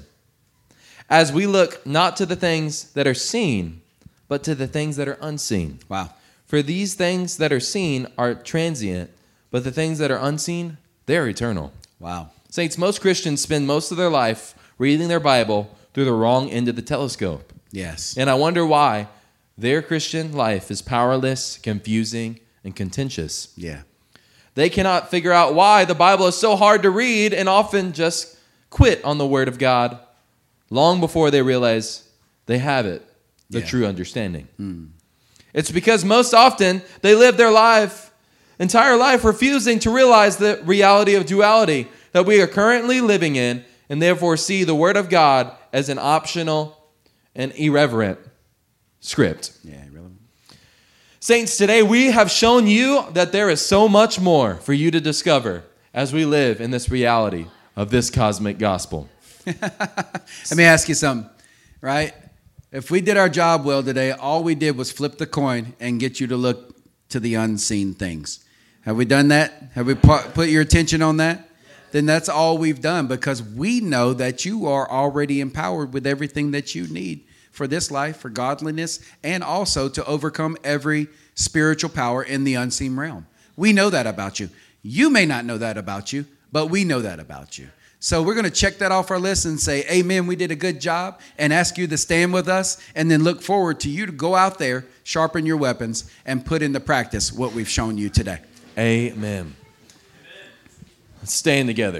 As we look not to the things that are seen, but to the things that are unseen. Wow. For these things that are seen are transient, but the things that are unseen, they're eternal. Wow. Saints, most Christians spend most of their life reading their Bible through the wrong end of the telescope. Yes. And I wonder why their Christian life is powerless, confusing, and contentious. Yeah. They cannot figure out why the Bible is so hard to read and often just quit on the Word of God long before they realize they have it, the yeah. true understanding. Mm. It's because most often they live their life entire life refusing to realize the reality of duality that we are currently living in, and therefore see the Word of God as an optional and irreverent script. Yeah, irrelevant. Saints, today we have shown you that there is so much more for you to discover as we live in this reality of this cosmic gospel. Let me ask you something, right? If we did our job well today, all we did was flip the coin and get you to look to the unseen things. Have we done that? Have we put your attention on that? Then that's all we've done, because we know that you are already empowered with everything that you need for this life, for godliness, and also to overcome every spiritual power in the unseen realm. We know that about you. You may not know that about you, but we know that about you. So we're going to check that off our list and say, amen, we did a good job, and ask you to stand with us, and then look forward to you to go out there, sharpen your weapons, and put into practice what we've shown you today. Amen. Let's stand together.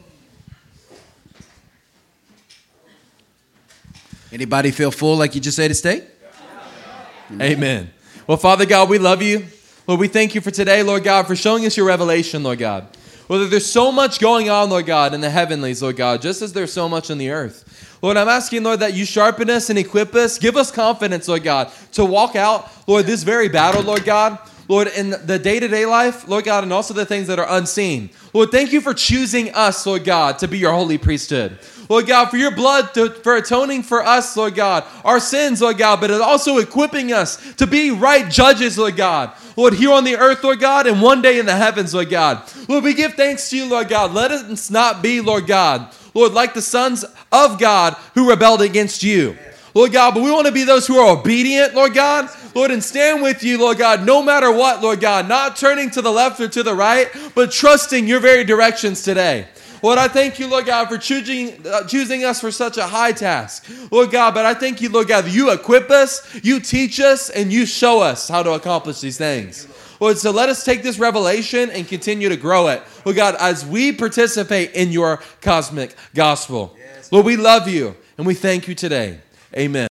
Anybody feel full like you just ate a steak? Amen. Well, Father God, we love you. Lord, we thank you for today, Lord God, for showing us your revelation, Lord God. Lord, there's so much going on, Lord God, in the heavenlies, Lord God, just as there's so much in the earth. Lord, I'm asking, Lord, that you sharpen us and equip us. Give us confidence, Lord God, to walk out, Lord, this very battle, Lord God. Lord, in the day-to-day life, Lord God, and also the things that are unseen. Lord, thank you for choosing us, Lord God, to be your holy priesthood. Lord God, for your blood, to, for atoning for us, Lord God, our sins, Lord God, but also equipping us to be right judges, Lord God. Lord, here on the earth, Lord God, and one day in the heavens, Lord God. Lord, we give thanks to you, Lord God. Let us not be, Lord God, Lord, like the sons of God who rebelled against you. Lord God, but we want to be those who are obedient, Lord God, Lord, and stand with you, Lord God, no matter what, Lord God, not turning to the left or to the right, but trusting your very directions today. Lord, I thank you, Lord God, for choosing, uh, choosing us for such a high task. Lord God, but I thank you, Lord God, that you equip us, you teach us, and you show us how to accomplish these things. Lord, so let us take this revelation and continue to grow it, Lord God, as we participate in your cosmic gospel. Lord, we love you, and we thank you today. Amen.